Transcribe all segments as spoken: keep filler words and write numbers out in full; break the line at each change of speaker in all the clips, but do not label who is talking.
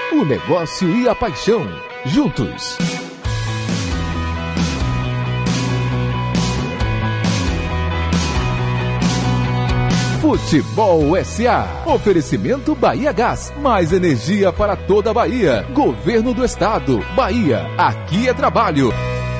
o negócio e a paixão, juntos. Futebol S A. Oferecimento Bahia Gás. Mais energia para toda a Bahia. Governo do Estado. Bahia. Aqui é trabalho.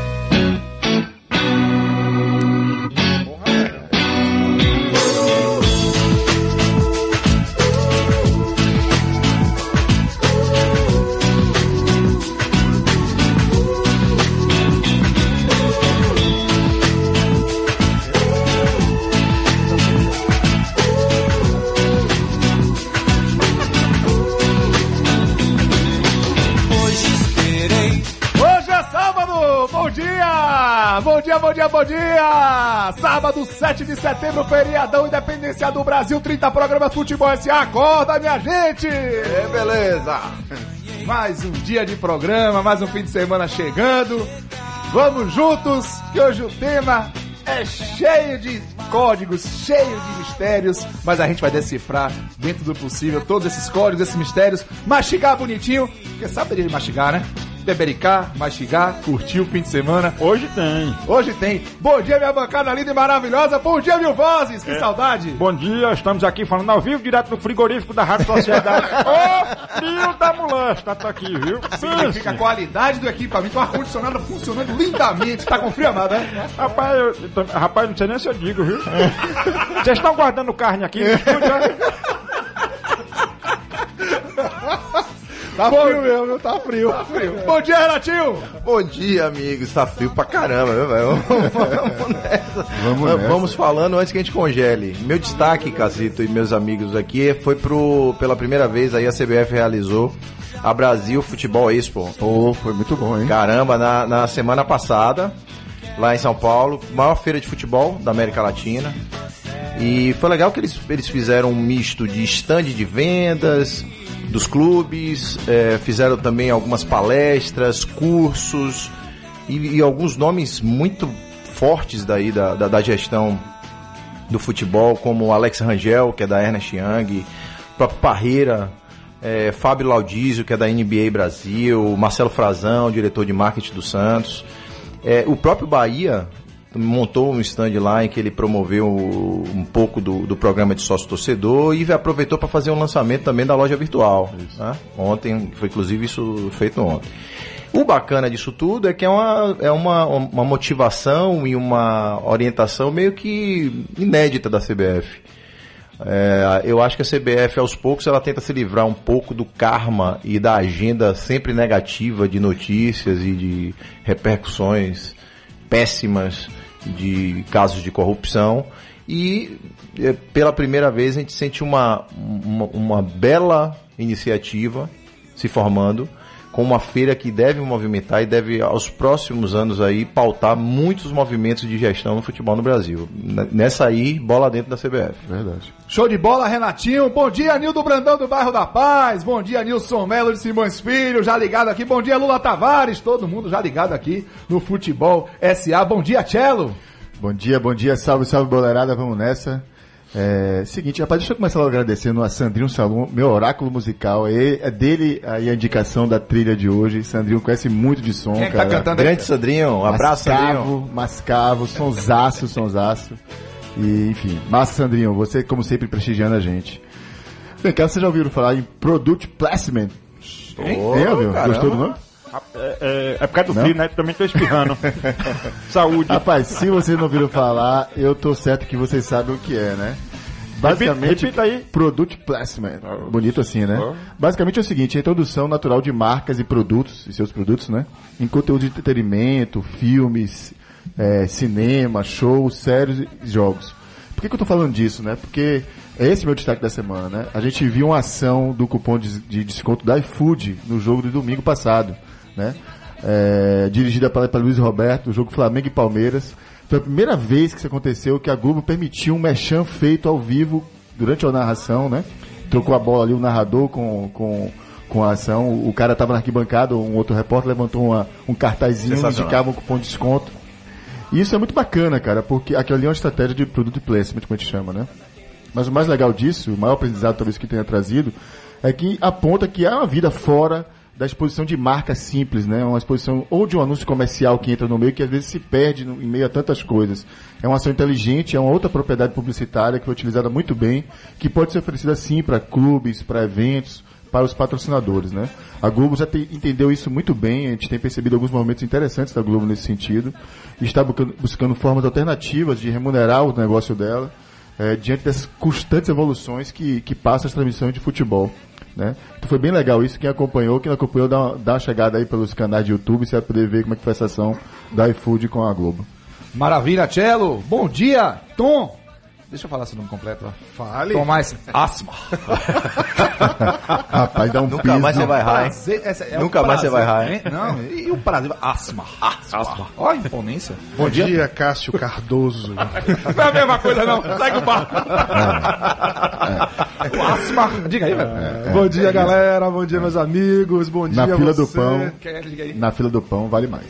Bom dia, bom dia, bom dia! Sábado, sete de setembro, feriadão, Independência do Brasil, trinta programas Futebol S A. Acorda, minha gente!
É, beleza!
Mais um dia de programa, mais um fim de semana chegando. Vamos juntos, que hoje o tema é cheio de códigos, cheio de mistérios, mas a gente vai decifrar dentro do possível todos esses códigos, esses mistérios, mastigar bonitinho, porque sabe de mastigar, né? Bebericar, mastigar, curtir o fim de semana.
Hoje tem.
Hoje tem. Bom dia, minha bancada linda e maravilhosa. Bom dia, mil vozes. Que é. Saudade.
Bom dia, estamos aqui falando ao vivo, direto do frigorífico da Rádio Sociedade. Ô, frio da molesta, tá aqui, viu?
Significa a qualidade do equipamento, o ar-condicionado funcionando lindamente. Tá com frio, amado, né?
Rapaz, eu, rapaz, não sei nem se eu digo, viu? Vocês estão guardando carne aqui no estúdio, né?
Tá Bom, frio mesmo, viu? Tá frio. Tá frio. Bom dia, Renatinho!
Bom dia, amigos. Tá frio pra caramba, viu, velho? Vamos nessa. Vamos, nessa. Vamos falando antes que a gente congele. Meu destaque, Casito e meus amigos aqui, foi pro, pela primeira vez aí a C B F realizou a Brasil Futebol Expo.
Oh, foi muito bom, hein?
Caramba, na, na semana passada, lá em São Paulo, maior feira de futebol da América Latina. E foi legal que eles, eles fizeram um misto de stand de vendas dos clubes, é, fizeram também algumas palestras, cursos e, e alguns nomes muito fortes daí da, da, da gestão do futebol, como o Alex Rangel, que é da Ernest Young, o próprio Parreira, é, Fábio Laudizio, que é da N B A Brasil, Marcelo Frazão, diretor de marketing do Santos, é, o próprio Bahia montou um stand lá em que ele promoveu um pouco do, do programa de sócio-torcedor e aproveitou para fazer um lançamento também da loja virtual, né? Ontem, foi inclusive isso feito ontem. O bacana disso tudo é que é uma, é uma, uma motivação e uma orientação meio que inédita da C B F. É, eu acho que a C B F, aos poucos, ela tenta se livrar um pouco do karma e da agenda sempre negativa de notícias e de repercussões péssimas de casos de corrupção, e é, pela primeira vez a gente sente uma, uma, uma bela iniciativa se formando, com uma feira que deve movimentar e deve, aos próximos anos, aí, pautar muitos movimentos de gestão no futebol no Brasil. Nessa aí, bola dentro da C B F.
Verdade.
Show de bola, Renatinho. Bom dia, Nildo Brandão do Bairro da Paz. Bom dia, Nilson Melo de Simões Filho, já ligado aqui. Bom dia, Lula Tavares. Todo mundo já ligado aqui no Futebol S A. Bom dia, Tchelo.
Bom dia, bom dia. Salve, salve, boleirada. Vamos nessa. É, seguinte, rapaz, deixa eu começar agradecendo a Sandrinho Salum, meu oráculo musical. É, é dele aí a indicação da trilha de hoje. Sandrinho conhece muito de som,
Quem é que
cara.
Tá cantando
Grande aí? Sandrinho, um abraço, Sandrinho.
Mascavo, sonsaço, sonsaço. E, enfim, massa, Sandrinho, você, como sempre, prestigiando a gente. Vem cá, vocês já ouviram falar em Product Placement?
Hein?
Oh, Tem, ouviu? Gostou do nome?
É, é, é por causa do frio, né? Também tô espirrando. Saúde.
Rapaz, se vocês não ouviram falar, eu tô certo que vocês sabem o que é, né? Basicamente,
repita aí.
Product Placement. Bonito assim, né? Basicamente é o seguinte, a introdução natural de marcas e produtos, e seus produtos, né? Em conteúdo de entretenimento, filmes, é, cinema, shows, séries e jogos. Por que, que eu tô falando disso, né? Porque é esse meu destaque da semana, né? A gente viu uma ação do cupom de, de desconto da iFood no jogo do domingo passado, né? É, dirigida pela, pela Luiz Roberto, o jogo Flamengo e Palmeiras. Foi a primeira vez que isso aconteceu, que a Globo permitiu um merchan feito ao vivo durante a narração, né? Trocou a bola ali, o narrador com, com, com a ação. O cara estava na arquibancada, um outro repórter levantou uma, um cartazinho, indicava um cupom de desconto. E isso é muito bacana, cara, porque aquilo ali é uma estratégia de produto placement, como a gente chama, né? Mas o mais legal disso, o maior aprendizado talvez que tenha trazido, é que aponta que há uma vida fora da exposição de marca simples, né? Uma exposição ou de um anúncio comercial que entra no meio, que às vezes se perde no, em meio a tantas coisas. É uma ação inteligente, é uma outra propriedade publicitária que foi utilizada muito bem, que pode ser oferecida sim para clubes, para eventos, para os patrocinadores, né? A Globo já te, entendeu isso muito bem, a gente tem percebido alguns momentos interessantes da Globo nesse sentido, e está buscando, buscando formas alternativas de remunerar o negócio dela, é, diante dessas constantes evoluções que, que passam as transmissões de futebol. Né? Então foi bem legal isso. Quem acompanhou, quem não acompanhou, dá uma, dá uma chegada aí pelos canais de YouTube, você vai poder ver como é que foi essa ação da iFood com a Globo.
Maravilha, Cello. Bom dia, Tom. Deixa eu falar seu nome completo. Ó.
Fale.
Tomás Asma.
Rapaz, dá um
Nunca
piso.
mais você vai errar, hein?
Prazer, essa é
Nunca
o
mais você
prazer,
vai errar,
hein? Não, e, e o prazer. Asma. Asma. Olha a imponência.
Bom dia, Cássio Cardoso.
Não é a mesma coisa, não. Segue o barco. O Asma. Diga aí, velho.
É. Bom dia, galera. Bom dia, meus amigos. Bom dia,
Na fila
você.
do pão.
Diga aí.
Na fila do pão, vale mais.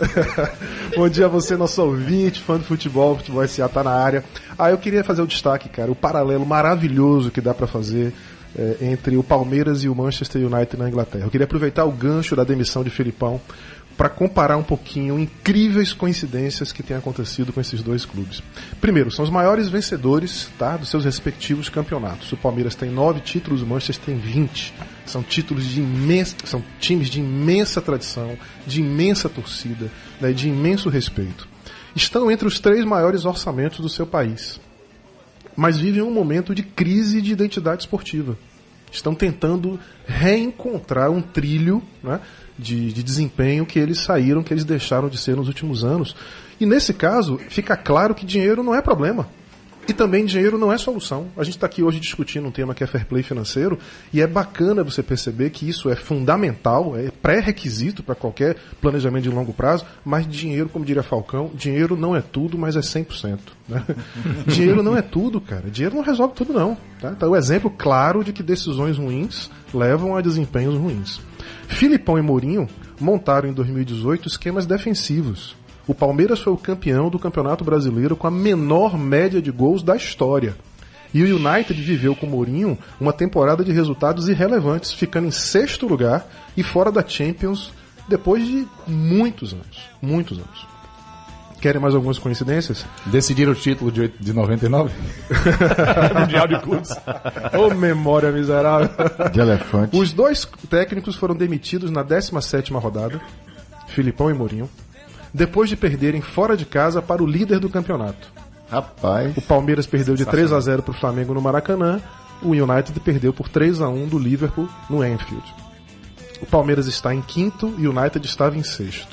Bom dia a você, nosso ouvinte, fã do futebol. Futebol S A tá na área. Ah, eu queria fazer o destaque, cara. O paralelo maravilhoso que dá pra fazer é, entre o Palmeiras e o Manchester United na Inglaterra. Eu queria aproveitar o gancho da demissão de Filipão para comparar um pouquinho incríveis coincidências que têm acontecido com esses dois clubes. Primeiro, são os maiores vencedores, tá, dos seus respectivos campeonatos. O Palmeiras tem nove títulos, o Manchester tem vinte. São títulos de imensa, são times de imensa tradição, de imensa torcida, né, de imenso respeito. Estão entre os três maiores orçamentos do seu país, mas vivem um momento de crise de identidade esportiva. Estão tentando reencontrar um trilho, né, de, de desempenho que eles saíram, que eles deixaram de ser nos últimos anos. E nesse caso, fica claro que dinheiro não é problema. E também dinheiro não é solução. A gente está aqui hoje discutindo um tema que é fair play financeiro, e é bacana você perceber que isso é fundamental, é pré-requisito para qualquer planejamento de longo prazo, mas dinheiro, como diria Falcão, dinheiro não é tudo, mas é cem por cento. Né? Dinheiro não é tudo, cara. Dinheiro não resolve tudo, não. Tá? Então é um exemplo claro de que decisões ruins levam a desempenhos ruins. Filipão e Mourinho montaram em dois mil e dezoito esquemas defensivos. O Palmeiras foi o campeão do Campeonato Brasileiro com a menor média de gols da história. E o United viveu com o Mourinho uma temporada de resultados irrelevantes, ficando em sexto lugar e fora da Champions depois de muitos anos. Muitos anos. Querem mais algumas coincidências?
Decidiram o título de, de noventa e nove? Mundial de Clubes.
Ô, memória miserável.
De elefante.
Os dois técnicos foram demitidos na décima sétima rodada, Filipão e Mourinho, depois de perderem fora de casa para o líder do campeonato.
Rapaz.
O Palmeiras perdeu de três a zero para o Flamengo no Maracanã, o United perdeu por três a um do Liverpool no Anfield. O Palmeiras está em quinto e o United estava em sexto.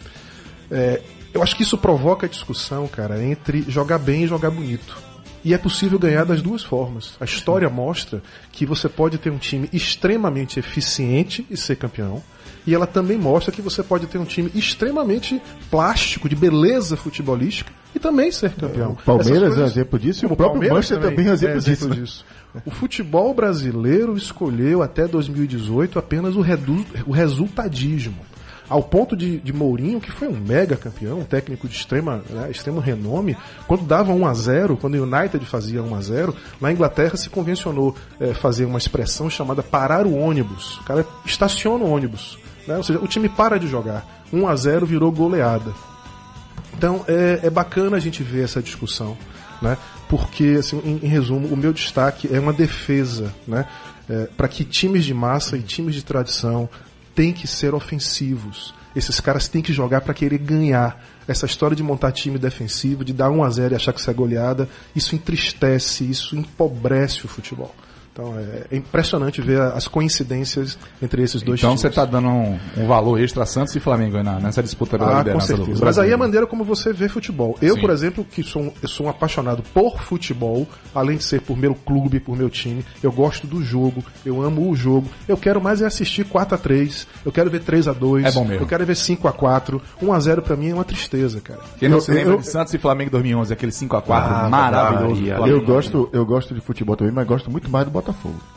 É, eu acho que isso provoca a discussão, cara, entre jogar bem e jogar bonito. E é possível ganhar das duas formas. A história mostra que você pode ter um time extremamente eficiente e ser campeão, e ela também mostra que você pode ter um time extremamente plástico, de beleza futebolística, e também ser campeão.
O Palmeiras
coisas,
é um exemplo disso, e o
o
próprio
Palmeiras
Manchester também é um exemplo,
é exemplo
disso.
disso. O futebol brasileiro escolheu até dois mil e dezoito apenas o, redu- o resultadismo. Ao ponto de, de Mourinho, que foi um mega campeão, um técnico de extrema, né, extremo renome, quando dava um a zero, quando o United fazia um a zero, na Inglaterra se convencionou é, fazer uma expressão chamada parar o ônibus. O cara estaciona o ônibus. Né? Ou seja, o time para de jogar. um a zero virou goleada. Então é, é bacana a gente ver essa discussão, né? Porque, assim, em, em resumo, o meu destaque é uma defesa, né? É, para que times de massa e times de tradição têm que ser ofensivos. Esses caras têm que jogar para querer ganhar. Essa história de montar time defensivo, de dar um a zero e achar que isso é goleada, isso entristece, isso empobrece o futebol. Então é impressionante ver as coincidências entre esses dois
então,
times.
Então você está dando um, um valor extra Santos e Flamengo aí na, nessa disputa pela
ah,
liderança
com
do
certeza.
Brasil.
Mas aí é a maneira como você vê futebol. Eu,
Sim.
por exemplo, que sou um, eu sou um apaixonado por futebol, além de ser por meu clube, por meu time, eu gosto do jogo, eu amo o jogo. Eu quero mais é assistir quatro a três, eu quero ver três a dois,
é bom mesmo.
Eu quero ver cinco a quatro. um a zero pra mim é uma tristeza, cara.
Quem não
eu,
se lembra
eu,
de Santos e Flamengo dois mil e onze, aquele cinco a quatro
Ah,
maravilhoso.
Maria.
Flamengo.
Eu gosto, eu gosto de futebol também, mas gosto muito mais do Botafogo.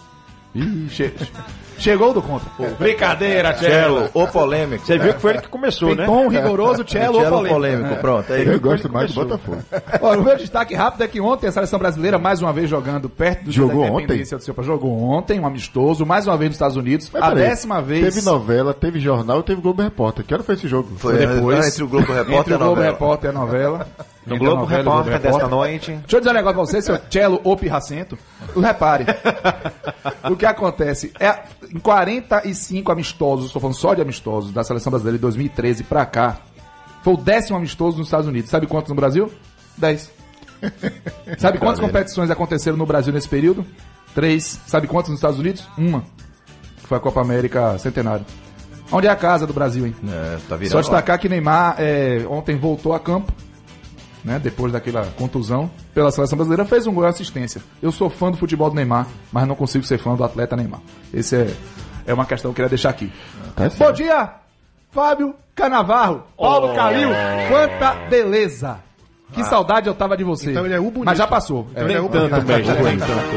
Ih, che... Chegou do contra. Pô. Brincadeira, Cello.
O polêmico.
Você viu que foi ele que começou,
Tem
né?
tom rigoroso, Cello ou
Cello
polêmico.
polêmico,
É.
pronto. Aí
Eu gosto mais do Botafogo.
Olha, o meu destaque rápido é que ontem a seleção brasileira, mais uma vez jogando perto do
Jogou
da independência do seu país, jogou ontem, um amistoso, mais uma vez nos Estados Unidos,
Mas
a
peraí,
décima vez.
Teve novela, teve jornal, teve Globo Repórter. Que hora foi esse jogo?
Foi
depois.
entre o Globo Repórter
Entre
e
o
a
Globo
novela.
Repórter e a novela.
No
Entre a
Globo
novela e o Globo
Repórter desta
Repórter.
noite.
Deixa eu dizer um negócio pra você, seu Cello ou Pirracento. Repare. O que acontece é, em quarenta e cinco amistosos, estou falando só de amistosos, da seleção brasileira de dois mil e treze pra cá, foi o décimo amistoso nos Estados Unidos. Sabe quantos no Brasil? Dez. Sabe quantas competições aconteceram no Brasil nesse período? Três. Sabe quantas nos Estados Unidos? Uma. Que foi a Copa América Centenário. Onde é a casa do Brasil, hein?
É, tá virando.
Só destacar que Neymar é, ontem voltou a campo, né, depois daquela contusão, pela seleção brasileira, fez um gol e assistência. Eu sou fã do futebol do Neymar, mas não consigo ser fã do atleta Neymar. Esse é, é uma questão que eu queria deixar aqui.
Tá
Bom
certo.
dia, Fábio Canavarro, Paulo Calil, quanta beleza. Que saudade eu tava de você.
Então ele é o bonito.
Mas já passou.
Então
É.
ele é o
Tanto,
bonito.
mestre, nem tanto.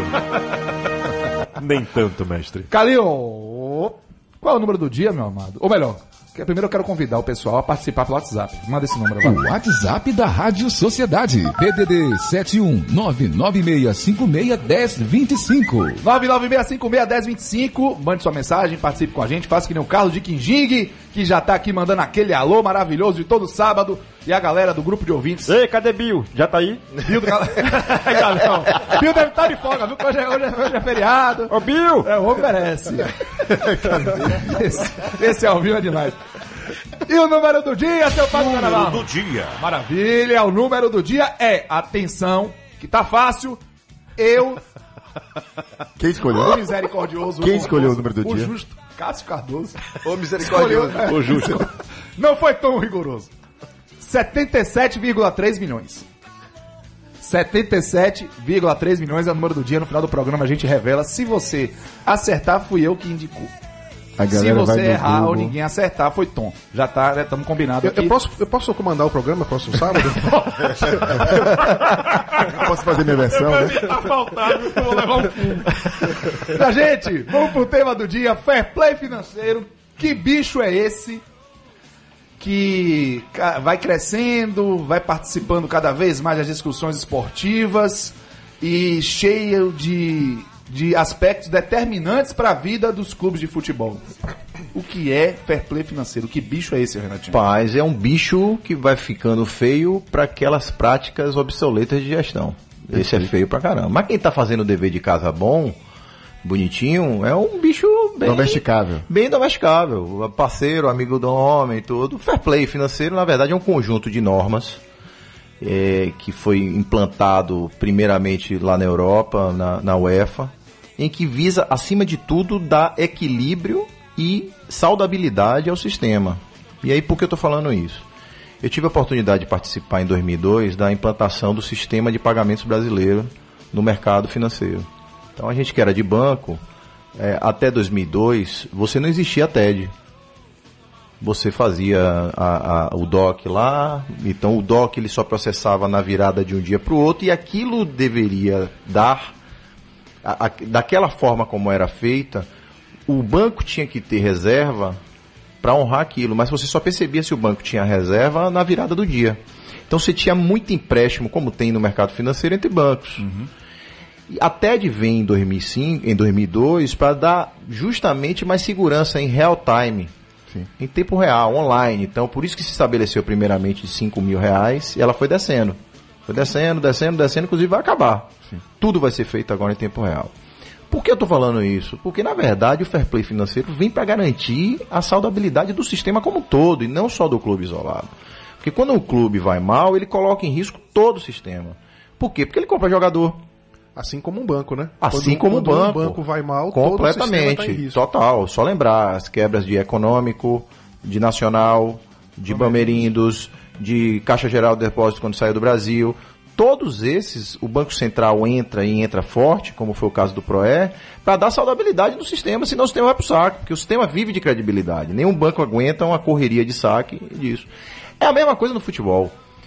Nem tanto, mestre.
Calil, qual é o número do dia, meu amado? Ou melhor, que- primeiro eu quero convidar o pessoal a participar pelo WhatsApp. Manda esse número, vai.
O WhatsApp da Rádio Sociedade. P D D sete um nove nove seis cinco seis um zero dois cinco.
nove nove seis cinco seis um zero dois cinco. Mande sua mensagem, participe com a gente. Faça que nem o Carlos de Quinjing, que já tá aqui mandando aquele alô maravilhoso de todo sábado. E a galera do grupo de ouvintes.
Ei, cadê Bill? Já tá aí?
Bill, do... Galão. Bill deve estar de folga, viu? Hoje é, hoje é, hoje é feriado.
Ô, Bill!
É, o homem merece. esse, esse ao vivo é demais. E o número do dia, seu Fábio Carnaval?
Do dia.
Maravilha, o número do dia é, atenção, que tá fácil, eu,
Quem
o
escolheu?
misericordioso,
Quem
o
escolheu
bondoso,
o número do
o
dia?
justo, Cássio Cardoso.
Ô, misericordioso.
Escolheu,
Ô, justo.
não foi tão rigoroso. setenta e sete vírgula três milhões. setenta e sete vírgula três milhões é o número do dia. No final do programa a gente revela. Se você acertar, fui eu que indicou.
A
Se
galera vai
você
no
errar ou
Google.
ninguém acertar, foi Tom. Já tá, já estamos combinados
Eu,
aqui.
eu posso, eu posso comandar o programa próximo sábado?
Posso fazer minha versão, né?
Tá faltando, eu vou levar um fumo. Tá, gente, vamos pro tema do dia, fair play financeiro. Que bicho é esse que ca- vai crescendo, vai participando cada vez mais das discussões esportivas e cheio de, de aspectos determinantes para a vida dos clubes de futebol? O que é fair play financeiro? Que bicho é esse, Renatinho?
Paz, é um bicho que vai ficando feio para aquelas práticas obsoletas de gestão. Esse é feio pra caramba. Mas quem tá fazendo o dever de casa bom, bonitinho, é um bicho bem
Domesticável.
Bem domesticável. Parceiro, amigo do homem, tudo. Fair play financeiro, na verdade, é um conjunto de normas é, que foi implantado primeiramente lá na Europa, na, na UEFA, em que visa, acima de tudo, dar equilíbrio e saudabilidade ao sistema. E aí, por que eu estou falando isso? Eu tive a oportunidade de participar em dois mil e dois da implantação do sistema de pagamentos brasileiro no mercado financeiro. Então, a gente que era de banco, é, até dois mil e dois, você não existia T E D. Você fazia a, a, o D O C lá, então o D O C ele só processava na virada de um dia para o outro, e aquilo deveria dar, a, a, daquela forma como era feita, o banco tinha que ter reserva para honrar aquilo, mas você só percebia se o banco tinha reserva na virada do dia. Então você tinha muito empréstimo, como tem no mercado financeiro, entre bancos. Uhum. E a T E D vem em dois mil e cinco, em dois mil e dois para dar justamente mais segurança em real time, Sim. em tempo real, online. Então por isso que se estabeleceu primeiramente de cinco mil reais e ela foi descendo. Foi descendo, descendo, descendo, inclusive vai acabar. Sim. Tudo vai ser feito agora em tempo real. Por que eu estou falando isso? Porque, na verdade, o fair play financeiro vem para garantir a saudabilidade do sistema como um todo, e não só do clube isolado. Porque quando um clube vai mal, ele coloca em risco todo o sistema. Por quê? Porque ele compra jogador.
Assim como um banco, né?
Assim
quando,
como um
quando
banco.
um banco vai mal,
completamente,
todo o sistema tá em risco.
Total. Só lembrar as quebras de Econômico, de Nacional, de Bamerindos, de Caixa Geral de Depósito quando saiu do Brasil. Todos esses, o Banco Central entra e entra forte, como foi o caso do Proé, para dar saudabilidade no sistema, senão o sistema vai para o saco, porque o sistema vive de credibilidade. Nenhum banco aguenta uma correria de saque disso. É a mesma coisa no futebol.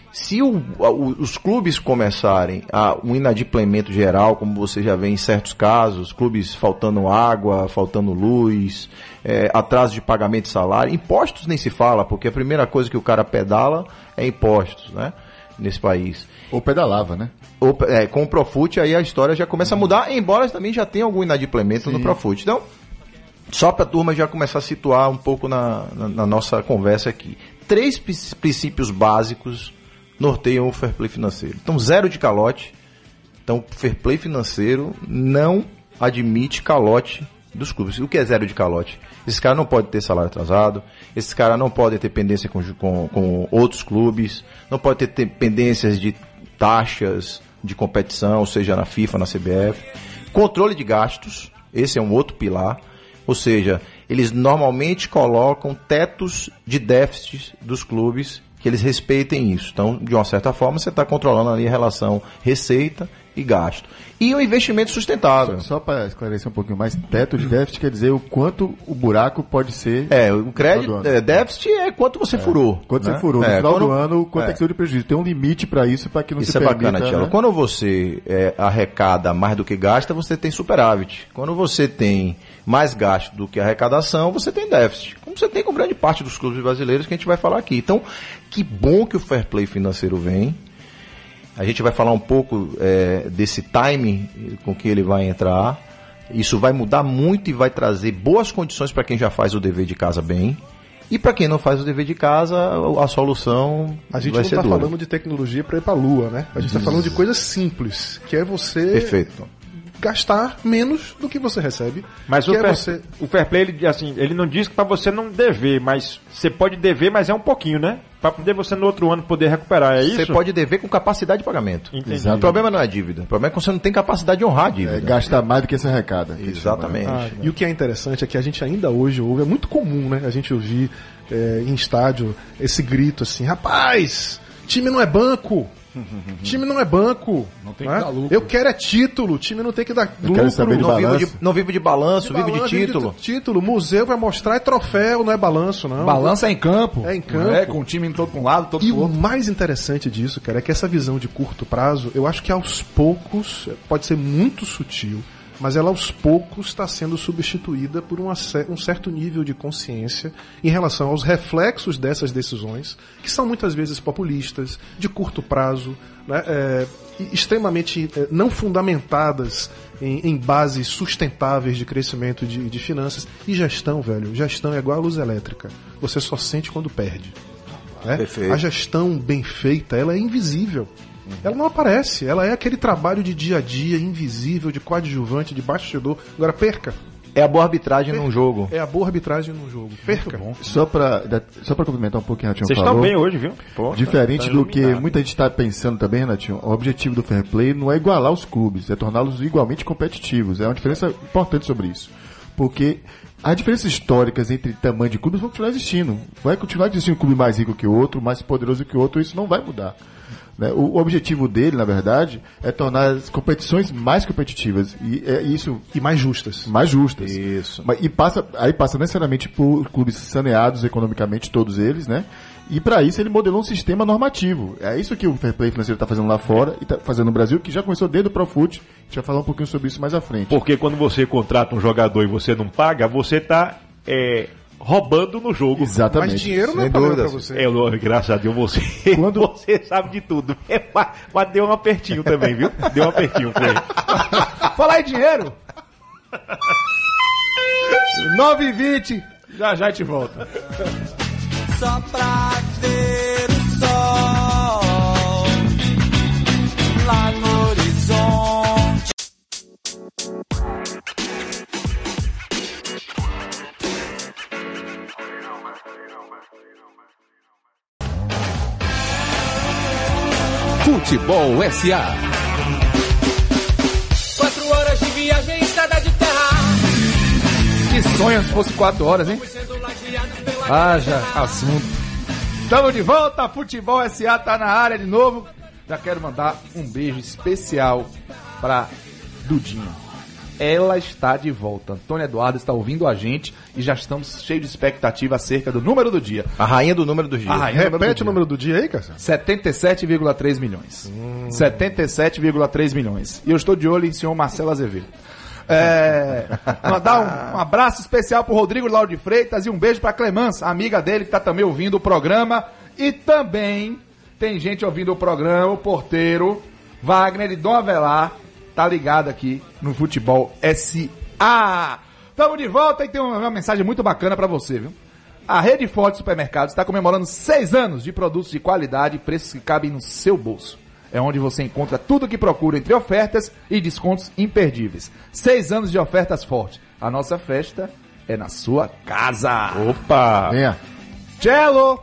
Se o, o, os clubes começarem a um inadimplemento geral, como você já vê em certos casos, clubes faltando água, faltando luz, é, atraso de pagamento de salário, impostos nem se fala, porque a primeira coisa que o cara pedala é impostos, né, nesse país.
Ou pedalava, né?
Ou, é, com o Profut aí a história já começa a mudar, embora também já tenha algum inadimplemento no Profut. Então, só para a turma já começar a situar um pouco na, na, na nossa conversa aqui. Três princípios básicos norteiam o fair play financeiro. Então, zero de calote. Então, fair play financeiro não admite calote dos clubes. O que é zero de calote? Esse cara não pode ter salário atrasado, esse cara não pode ter pendência com, com, com outros clubes, não pode ter, ter pendências de taxas de competição, seja na FIFA, na C B F. Controle de gastos, esse é um outro pilar. Ou seja, eles normalmente colocam tetos de déficit dos clubes, que eles respeitem isso. Então, de uma certa forma, você está controlando ali a relação receita e gasto. E o investimento sustentável.
Só, só para esclarecer um pouquinho mais, teto de déficit quer dizer o quanto o buraco pode ser...
É, o crédito, é, déficit é quanto você é. furou.
Quanto
né?
você furou. No
é,
final
quando,
do ano, quanto é. é que você deu de prejuízo. Tem um limite para isso, para que não
isso
se
é
permita... Isso é
bacana, Tiago.
Né?
Quando você é, arrecada mais do que gasta, você tem superávit. Quando você tem mais gasto do que arrecadação, você tem déficit. Como você tem com grande parte dos clubes brasileiros que a gente vai falar aqui. Então, que bom que o fair play financeiro vem. A gente vai falar um pouco é, desse timing com que ele vai entrar. Isso vai mudar muito e vai trazer boas condições para quem já faz o dever de casa bem. E para quem não faz o dever de casa, a solução
a gente
vai
não
ser
está
dura.
falando de tecnologia para ir para a lua, né? A gente está falando de coisas simples, que é você
Perfeito.
gastar menos do que você recebe.
Mas o
que
fair,
é você...
o fair play, ele, assim, ele não diz que para você não dever, mas você pode dever, mas é um pouquinho, né? Para poder você no outro ano poder recuperar, é isso?
Você pode dever com capacidade de pagamento.
Entendi.
O problema não é a dívida. O problema é que você não tem capacidade de honrar a dívida.
É, gastar mais do que se arrecada.
Exatamente.
Ah, e o que é interessante é que a gente ainda hoje ouve, é muito comum, né? A gente ouvir é, em estádio esse grito assim, rapaz, time não é banco. Time não é banco.
Não tem
né?
que dar lucro.
Eu quero é título. Time não tem que dar
Eu
lucro.
quero saber de
Não vivo
balanço.
de, não vivo de balanço, vivo de
balanço,
título.
de título. Museu vai mostrar é troféu, não é balanço, não.
Balança é em campo.
É em campo.
É, com o time todo para um lado, todo
E
pro
o
outro.
mais interessante disso, cara, é que essa visão de curto prazo, eu acho que aos poucos, pode ser muito sutil, mas ela aos poucos está sendo substituída por uma, um certo nível de consciência em relação aos reflexos dessas decisões, que são muitas vezes populistas, de curto prazo, né, é, extremamente é, não fundamentadas em, em bases sustentáveis de crescimento de, de finanças. E gestão, velho, gestão é igual a luz elétrica. Você só sente quando perde. Né?
Perfeito.
A gestão bem feita, ela é invisível. Ela não aparece, ela é aquele trabalho de dia a dia, invisível, de coadjuvante, de bastidor. Agora, perca.
É a boa arbitragem num jogo.
É a boa arbitragem num jogo. Perca.
Só para só pra complementar um pouquinho, Renatinho,
Vocês
falou,
estão bem hoje, viu? Pô,
diferente
tá
do que
iluminado.
muita gente está pensando também, Renatinho, o objetivo do fair play não é igualar os clubes, é torná-los igualmente competitivos. É uma diferença importante sobre isso. Porque as diferenças históricas entre tamanho de clubes vão continuar existindo. Vai continuar existindo um clube mais rico que o outro, mais poderoso que o outro, isso não vai mudar. Né? O, o objetivo dele, na verdade, é tornar as competições mais competitivas e é isso
E mais justas.
mais justas.
Isso.
Mas, e passa, aí passa necessariamente por clubes saneados economicamente, todos eles, né? E para isso ele modelou um sistema normativo. É isso que o Fair Play financeiro está fazendo lá fora e está fazendo no Brasil, que já começou desde o Profut. A gente vai falar um pouquinho sobre isso mais à frente.
Porque quando você contrata um jogador e você não paga, você está é, roubando no jogo.
Exatamente.
Mas dinheiro não é
Sem
problema pra
dúvidas.
você.
É, Lu, graças a Deus, você,
Quando-
você sabe de tudo. É, mas, mas deu um apertinho também, viu? Deu um apertinho com ele.
Falar em dinheiro. nove e vinte. Já já a gente volta.
Só pra ver o sol lá no horizonte.
Futebol S A.
Quatro horas de viagem, estrada de terra.
Que sonho se fosse quatro horas, hein?
Sendo lajeados pela
Haja assunto. Estamos de volta, Futebol S A tá na área de novo. Já quero mandar um beijo especial pra Dudinho. ela está de volta. Antônio Eduardo está ouvindo a gente e já estamos cheios de expectativa acerca do número do dia.
A rainha do número do dia.
A rainha do número do
Repete
dia.
o número do dia aí, cara.
setenta e sete vírgula três milhões. Hum. setenta e sete vírgula três milhões. E eu estou de olho em senhor Marcelo Azevedo. É, mandar um, um abraço especial pro Rodrigo Lauro de Freitas e um beijo pra Clemance, amiga dele que tá também ouvindo o programa. E também tem gente ouvindo o programa, o porteiro Wagner e Dom Avelar tá ligado aqui no Futebol S A. Tamo de volta e tem uma, uma mensagem muito bacana pra você, viu? A Rede Forte Supermercados está comemorando seis anos de produtos de qualidade e preços que cabem no seu bolso. É onde você encontra tudo o que procura entre ofertas e descontos imperdíveis. Seis anos de ofertas fortes. A nossa festa é na sua casa.
Opa!
Venha.
Cello!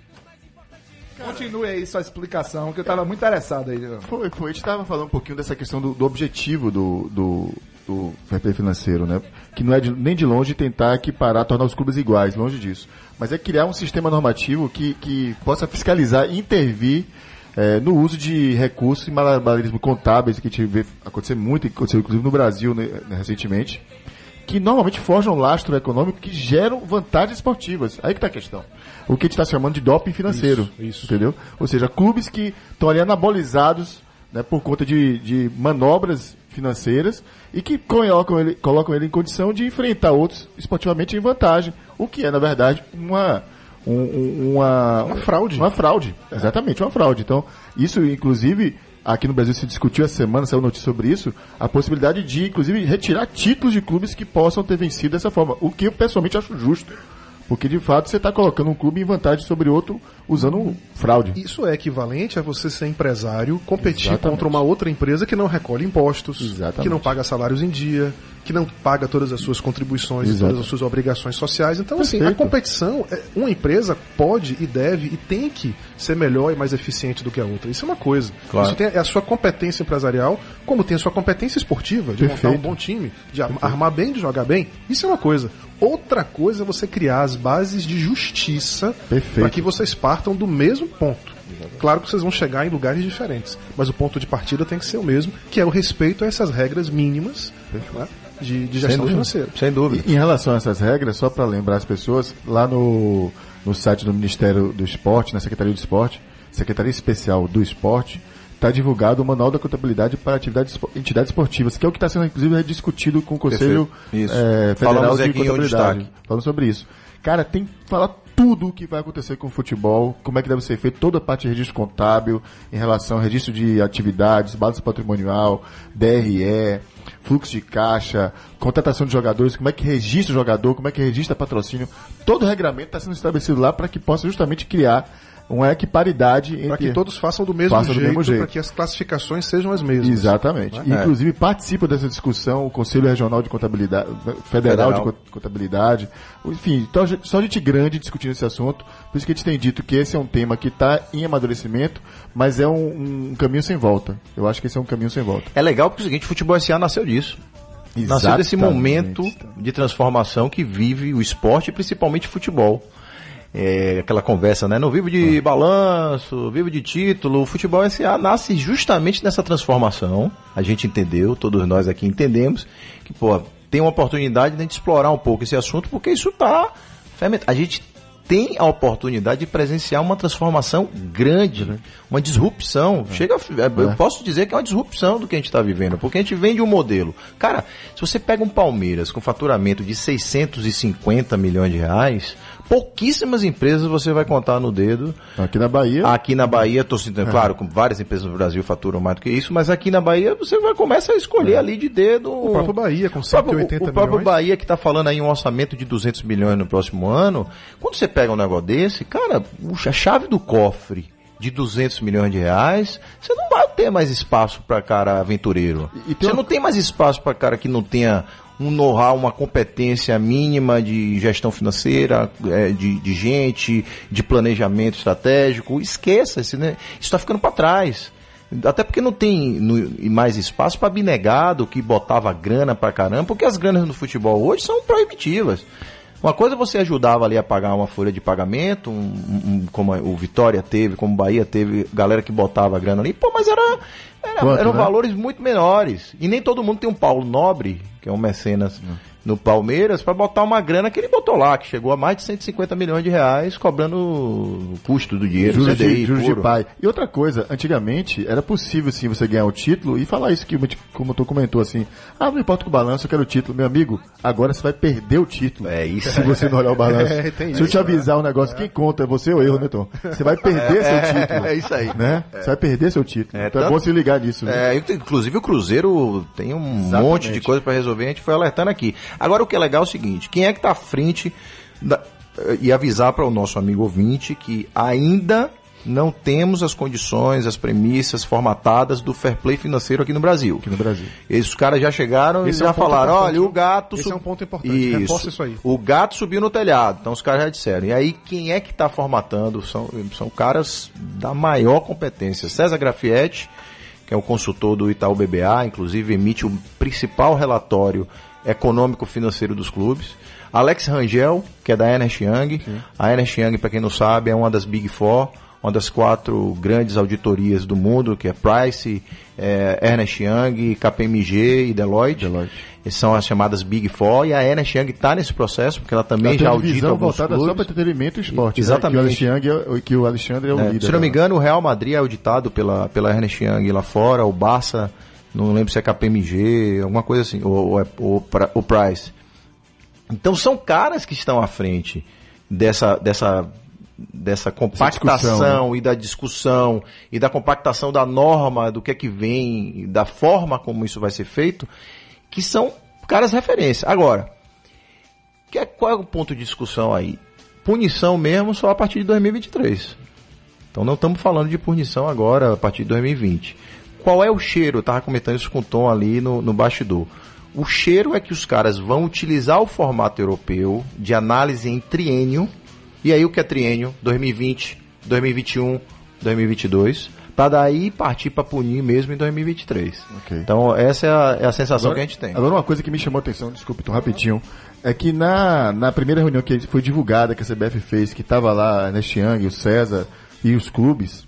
Continue aí sua explicação, que eu tava muito interessado aí.
Foi, foi. A gente estava falando um pouquinho dessa questão do, do objetivo do, do, do fair play financeiro, né? Que não é de, nem de longe tentar equiparar, tornar os clubes iguais, longe disso. Mas é criar um sistema normativo que, que possa fiscalizar e intervir é, no uso de recursos e malabarismo contábeis, que a gente vê acontecer muito, que aconteceu inclusive no Brasil, né, recentemente, que normalmente forjam um lastro econômico que geram vantagens esportivas. Aí que está a questão. O que a gente está chamando de doping financeiro.
Isso, isso.
Entendeu? Ou seja, clubes que estão ali anabolizados, né, por conta de, de manobras financeiras e que colocam ele, colocam ele em condição de enfrentar outros esportivamente em vantagem. O que é, na verdade, uma... Um, um, uma,
Uma fraude.
Uma fraude, exatamente, uma fraude. Então, isso, inclusive, aqui no Brasil se discutiu essa semana, saiu notícia sobre isso, a possibilidade de, inclusive, retirar títulos de clubes que possam ter vencido dessa forma, o que eu pessoalmente acho justo. Porque, de fato, você está colocando um clube em vantagem sobre outro usando fraude.
Isso é equivalente a você ser empresário, competir
Exatamente.
contra uma outra empresa que não recolhe impostos,
Exatamente.
que não paga salários em dia, que não paga todas as suas contribuições e
Exato.
todas as suas obrigações sociais. Então, assim, a
Perfeito.
competição, é, uma empresa pode e deve e tem que ser melhor e mais eficiente do que a outra. Isso é uma coisa.
Claro.
Isso tem a sua competência empresarial, como tem a sua competência esportiva, de
Perfeito.
montar um bom time, de ar- armar bem, de jogar bem. Isso é uma coisa. Outra coisa é você criar as bases de justiça
Perfeito.
para que vocês partam do mesmo ponto. Claro que vocês vão chegar em lugares diferentes, mas o ponto de partida tem que ser o mesmo, que é o respeito a essas regras mínimas, né, de, de gestão
dúvida.
financeira.
Sem dúvida.
E, em relação a essas regras, só para lembrar as pessoas, lá no, no site do Ministério do Esporte, na Secretaria do Esporte, Secretaria Especial do Esporte, está divulgado o Manual da Contabilidade para atividades, entidades esportivas, que é o que está sendo, inclusive, discutido com o Conselho
Isso.
eh, Federal
Falamos
de
aqui em um
Contabilidade.
destaque.
Falando sobre isso. Cara, tem que falar tudo o que vai acontecer com o futebol, como é que deve ser feito, toda a parte de registro contábil, em relação ao registro de atividades, balança patrimonial, D R E, fluxo de caixa, contratação de jogadores, como é que registra o jogador, como é que registra patrocínio. Todo o regramento está sendo estabelecido lá para que possa justamente criar uma equiparidade entre...
Para que todos façam do mesmo
Façam do
jeito,
mesmo jeito.
para que as classificações sejam as mesmas.
Exatamente.
Né?
E, inclusive, participa dessa discussão o Conselho Regional de Contabilidade, Federal,
Federal.
de Co- Contabilidade. Enfim, então, só gente grande discutindo esse assunto. Por isso que a gente tem dito que esse é um tema que está em amadurecimento, mas é um, um caminho sem volta. Eu acho que esse é um caminho sem volta.
É legal porque é o seguinte, o futebol S A nasceu disso. Nasceu desse momento de transformação que vive o esporte e principalmente o futebol. É, aquela conversa, né? Não vivo de balanço, vivo de título. O futebol S A nasce justamente nessa transformação. A gente entendeu, todos nós aqui entendemos, que, pô, tem uma oportunidade de a gente explorar um pouco esse assunto, porque isso tá fermentado. A gente tem a oportunidade de presenciar uma transformação grande, né? Uma disrupção. É. Chega, eu posso dizer que é uma disrupção do que a gente está vivendo, porque a gente vem de um modelo. Cara, se você pega um Palmeiras com faturamento de seiscentos e cinquenta milhões de reais, pouquíssimas empresas você vai contar no dedo.
Aqui na Bahia...
Aqui na Bahia, tô citando, é. claro, com várias empresas no Brasil faturam mais do que isso, mas aqui na Bahia você vai começar a escolher é. ali de dedo...
O próprio Bahia, com cento e oitenta milhões.
O próprio Bahia que está falando aí um orçamento de duzentos milhões no próximo ano. Quando você pega um negócio desse, cara, a chave do cofre de duzentos milhões de reais, você não vai ter mais espaço para cara aventureiro. E, e você uma... não tem mais espaço para cara que não tenha um know-how, uma competência mínima de gestão financeira, de, de gente, de planejamento estratégico. Esqueça, isso né? está ficando para trás. Até porque não tem no, mais espaço para abnegado que botava grana para caramba, porque as granas no futebol hoje são proibitivas. Uma coisa você ajudava ali a pagar uma folha de pagamento, um, um, como o Vitória teve, como o Bahia teve, galera que botava a grana ali, pô, mas era, era
Quanto,
eram
né?
valores muito menores. E nem todo mundo tem um Paulo Nobre, que é um mecenas no Palmeiras, para botar uma grana que ele botou lá, que chegou a mais de cento e cinquenta milhões de reais, cobrando o custo do dinheiro,
Juros,
C D I
de, juros de
puro.
pai. E outra coisa, antigamente era possível sim você ganhar o título e falar isso que como tu comentou assim, ah, não importa com o balanço, eu quero o título, meu amigo, agora você vai perder o título.
É isso.
Se você não olhar o balanço.
É, tem
Se eu
isso,
te avisar um negócio, quem conta é você ou eu, né, Tom? Você vai perder seu título.
É isso aí.
Né? Você vai perder seu título.
É,
então é
tanto-
bom se ligar nisso. Né?
É, inclusive o Cruzeiro tem um
Exatamente.
monte de coisa para resolver, a gente foi alertando aqui. Agora o que é legal é o seguinte, quem é que tá à frente da- e avisar para o nosso amigo ouvinte que ainda não temos as condições, as premissas formatadas do fair play financeiro aqui no Brasil.
Aqui no Brasil.
Esses caras já chegaram
Esse
e
é
já
um ponto
falaram,
importante.
olha, o gato...
Esse
sub-
é um ponto importante, reforça isso aí.
O gato subiu no telhado, então os caras já disseram. E aí, quem é que está formatando? São, são caras da maior competência. César Grafietti, que é o consultor do Itaú B B A, inclusive emite o principal relatório econômico-financeiro dos clubes. Alex Rangel, que é da Ernst Young. Sim. A Ernst Young, para quem não sabe, é uma das Big Four, uma das quatro grandes auditorias do mundo, que é Price, é, Ernst Young, K P M G e Deloitte.
Deloitte.
Essas são as chamadas Big Four, e a Ernst Young está nesse processo, porque ela também
Ela
já
tem uma
audita
visão
alguns
voltada só para
clubes.
entretenimento e esporte.
Exatamente.
Né? Que, o Alexandre é, que o Alexandre é o
É,
líder.
se não me
da-
engano, o Real Madrid é auditado pela, pela Ernst Young lá fora, o Barça, não lembro se é K P M G, alguma coisa assim, ou, ou, é- ou Pra- o Price. Então são caras que estão à frente dessa, dessa, dessa compactação
discussão, né?
e da discussão e da compactação da norma, do que é que vem, da forma como isso vai ser feito, que são caras referência. Agora, que é, qual é o ponto de discussão aí? Punição mesmo só a partir de dois mil e vinte e três. Então não estamos falando de punição agora a partir de dois mil e vinte. Qual é o cheiro? Eu estava comentando isso com o Tom ali no, no bastidor. O cheiro é que os caras vão utilizar o formato europeu de análise em triênio. E aí o que é triênio? dois mil e vinte, dois mil e vinte e um, dois mil e vinte e dois. Para daí partir para punir mesmo em dois mil e vinte e três.
Ok.
Então essa é a, é a sensação
Agora,
que a gente tem.
Agora uma coisa que me chamou a atenção, desculpe, Tom, rapidinho, é que na, na primeira reunião que foi divulgada, que a C B F fez, que estava lá a Ernst Young, o César e os clubes,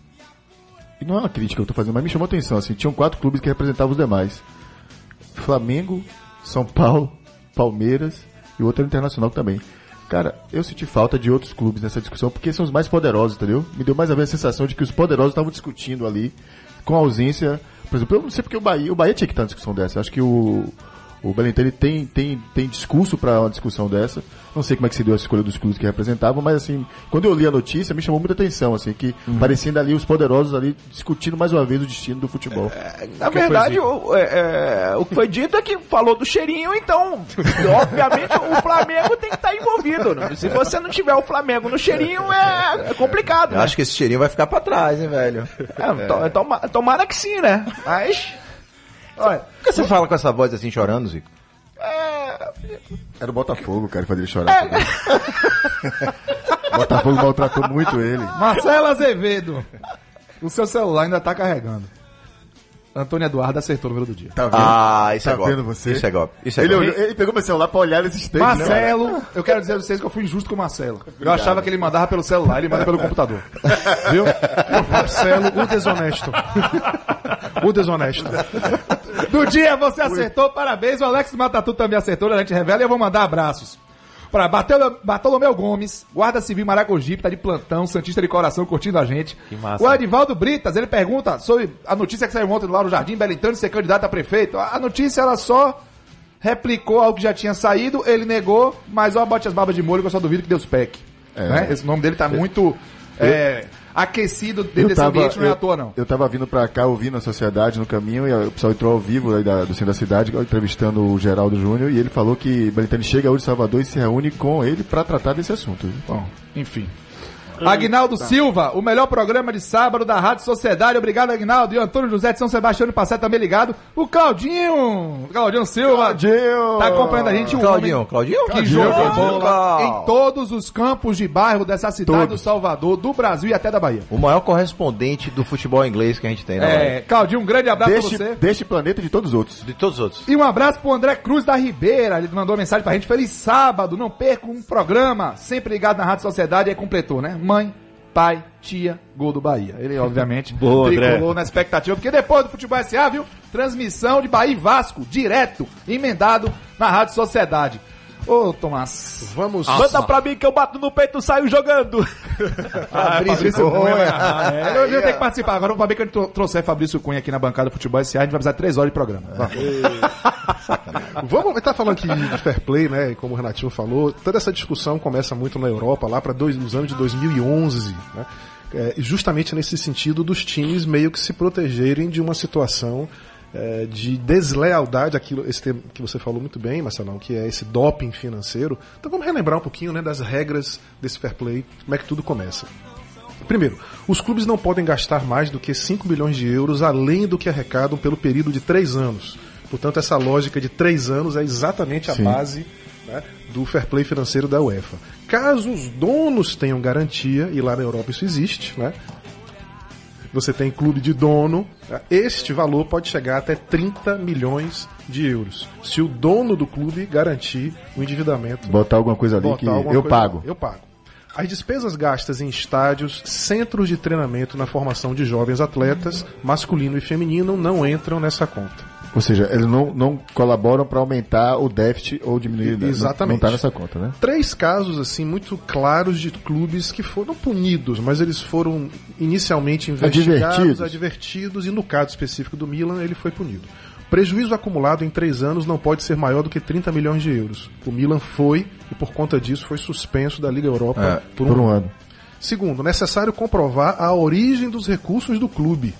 e não é uma crítica que eu estou fazendo, mas me chamou a atenção, assim, tinham quatro clubes que representavam os demais. Flamengo, São Paulo, Palmeiras e o outro era Internacional também. Cara, eu senti falta de outros clubes nessa discussão, porque são os mais poderosos, entendeu? Me deu mais a ver a sensação de que os poderosos estavam discutindo ali, com a ausência... Por exemplo, eu não sei porque o Bahia... O Bahia tinha que estar na discussão dessa. Eu acho que o... O Belintani tem, tem, tem discurso para uma discussão dessa. Não sei como é que se deu a escolha dos clubes que representavam, mas assim, quando eu li a notícia, me chamou muita atenção, assim, que uhum. parecendo ali os poderosos ali discutindo mais uma vez o destino do futebol.
É, na verdade, o, é, é, o que foi dito é que falou do cheirinho, então, obviamente, o Flamengo tem que estar envolvido. Né? Se você não tiver o Flamengo no cheirinho, é, é complicado.
Eu
né?
acho que esse cheirinho vai ficar para trás, hein, velho?
É, to, toma, tomara que sim, né? Mas...
Olha, por que você fala com essa voz assim, chorando, Zico?
É...
Era o Botafogo, cara, que fazia ele chorar. É. Botafogo maltratou muito ele.
Marcelo Azevedo, o seu celular ainda tá carregando. Antônio Eduardo acertou o número do dia.
Tá vendo?
Ah, isso
tá
é golpe.
vendo você?
Isso é golpe. Isso é
ele,
golpe.
olhou, ele pegou meu celular pra olhar nesse instante.
Marcelo,
né?
eu quero dizer a vocês que eu fui injusto com o Marcelo. Eu achava que ele mandava pelo celular, ele manda pelo computador. Viu? Marcelo, o desonesto. O desonesto. Do dia você acertou, parabéns. O Alex Matatu também acertou, a gente revela e eu vou mandar abraços. Para Bartolomeu Gomes, Guarda Civil Maragogipe, tá de plantão, Santista de coração curtindo a gente.
Que massa.
O Adivaldo Britas, ele pergunta sobre a notícia que saiu ontem do Lauro Jardim, Belintani ser candidato a prefeito. A notícia, ela só replicou algo que já tinha saído, ele negou, mas ó, bote as babas de molho que eu só duvido que Deus peque.
É.
Né? Esse nome dele tá muito é, aquecido dentro desse ambiente, não é à toa não.
Eu tava vindo pra cá, ouvindo a sociedade no caminho, e o pessoal entrou ao vivo aí da, do centro da cidade, entrevistando o Geraldo Júnior, e ele falou que Belintani chega hoje em Salvador e se reúne com ele pra tratar desse assunto.
Bom, enfim. Aguinaldo Silva, o melhor programa de sábado da Rádio Sociedade. Obrigado, Aguinaldo. E o Antônio José de São Sebastião de Passé também ligado. O Claudinho, Claudinho Silva,
Claudinho.
tá acompanhando a gente. Um
Claudinho,
homem
Claudinho?
que
Claudinho.
joga
Claudinho.
bola em todos os campos de bairro dessa cidade
Todos.
do Salvador, do Brasil e até da Bahia.
O maior correspondente do futebol inglês que a gente tem, né?
É, Claudinho, um grande abraço
Deste,
pra você.
deste planeta e de todos os outros.
De todos os outros.
E um abraço pro André Cruz da Ribeira. Ele mandou uma mensagem pra gente. Feliz sábado, não perca um programa. Sempre ligado na Rádio Sociedade. E aí completou, né? Mãe, pai, tia, gol do Bahia. Ele, obviamente,
Boa,
tricolou
André.
na expectativa. Porque depois do Futebol S A, viu? Transmissão de Bahia e Vasco, direto, emendado na Rádio Sociedade. Ô, Tomás.
Vamos.
Manda pra mim que eu bato no peito e saio jogando.
Fabrício Cunha. É, eu ia ter que participar. Agora, pra bem que eu trou- trouxer Fabrício Cunha aqui na bancada do Futebol S A, a gente vai precisar de três horas de programa. Vamos.
Vamos estar falando aqui de fair play, né? Como o Renatinho falou, toda essa discussão começa muito na Europa, lá para os anos de dois mil e onze, né? É, justamente nesse sentido dos times meio que se protegerem de uma situação é, de deslealdade, aquilo, esse termo que você falou muito bem, Marcelão, que é esse doping financeiro. Então vamos relembrar um pouquinho, né, das regras desse fair play, como é que tudo começa. Primeiro, os clubes não podem gastar mais do que cinco milhões de euros além do que arrecadam pelo período de três anos. Portanto, essa lógica de três anos é exatamente a
Sim.
base, né, do fair play financeiro da UEFA. Caso os donos tenham garantia, e lá na Europa isso existe, né, você tem clube de dono, né, este valor pode chegar até trinta milhões de euros. Se o dono do clube garantir o endividamento,
Botar alguma coisa ali
botar
que
alguma
eu
coisa-
pago.
Eu pago. As despesas gastas em estádios, centros de treinamento na formação de jovens atletas, masculino e feminino, não entram nessa conta.
Ou seja, eles não, não colaboram para aumentar o déficit ou diminuir. né?
Exatamente.
Não está nessa conta, né?
Três casos assim muito claros de clubes que foram punidos, mas eles foram inicialmente investigados,
Advertidos.
advertidos, e no caso específico do Milan ele foi punido. Prejuízo acumulado em três anos não pode ser maior do que trinta milhões de euros. O Milan foi, e por conta disso foi suspenso da Liga Europa
É,
por,
Por
um
um
ano.
ano.
Segundo, necessário comprovar a origem dos recursos do clube.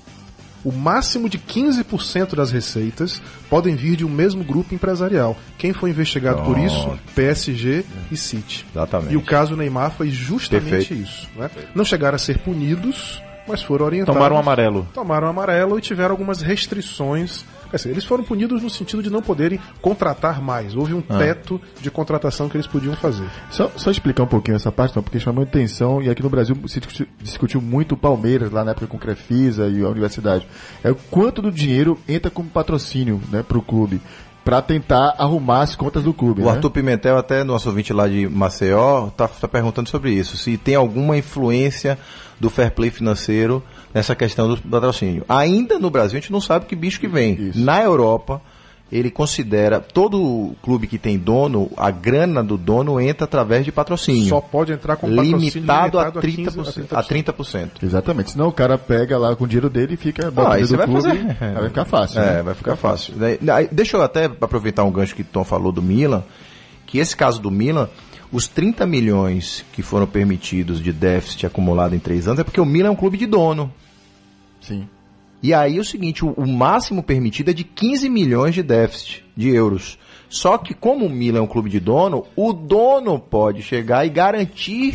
O máximo de quinze por cento das receitas podem vir de um mesmo grupo empresarial. Quem foi investigado por isso? P S G e City.
Exatamente.
E o caso Neymar foi justamente
Perfeito.
isso. Né? Não chegaram a ser punidos, mas foram orientados.
Tomaram um amarelo.
Tomaram amarelo e tiveram algumas restrições. Quer dizer, eles foram punidos no sentido de não poderem contratar mais. Houve um teto de contratação que eles podiam fazer.
Só, só explicar um pouquinho essa parte, não, porque chamou atenção, e aqui no Brasil se discutiu, discutiu muito o Palmeiras, lá na época com o Crefisa e a Universidade. É o quanto do dinheiro entra como patrocínio, né, pro clube, para tentar arrumar as contas do clube.
O
né?
Arthur Pimentel, até nosso ouvinte lá de Maceió, tá, tá perguntando sobre isso. Se tem alguma influência do fair play financeiro nessa questão do patrocínio. Ainda no Brasil, a gente não sabe que bicho que vem.
Isso.
Na Europa, ele considera, todo clube que tem dono, a grana do dono entra através de patrocínio.
Só pode entrar com patrocínio
limitado, a,
quinze
trinta por cento, a trinta por cento.
Exatamente, senão o cara pega lá com o dinheiro dele e fica bota
Ah,
o
aí
dinheiro
você
do
vai
clube,
fazer.
aí vai ficar fácil.
É,
né?
vai ficar fácil. Daí- daí- Deixa eu até aproveitar um gancho que o Tom falou do Milan, que esse caso do Milan, os trinta milhões que foram permitidos de déficit acumulado em três anos é porque o Milan é um clube de dono.
Sim.
E aí é o seguinte, o, o máximo permitido é de quinze milhões de déficit de euros. Só que como o Milan é um clube de dono, o dono pode chegar e garantir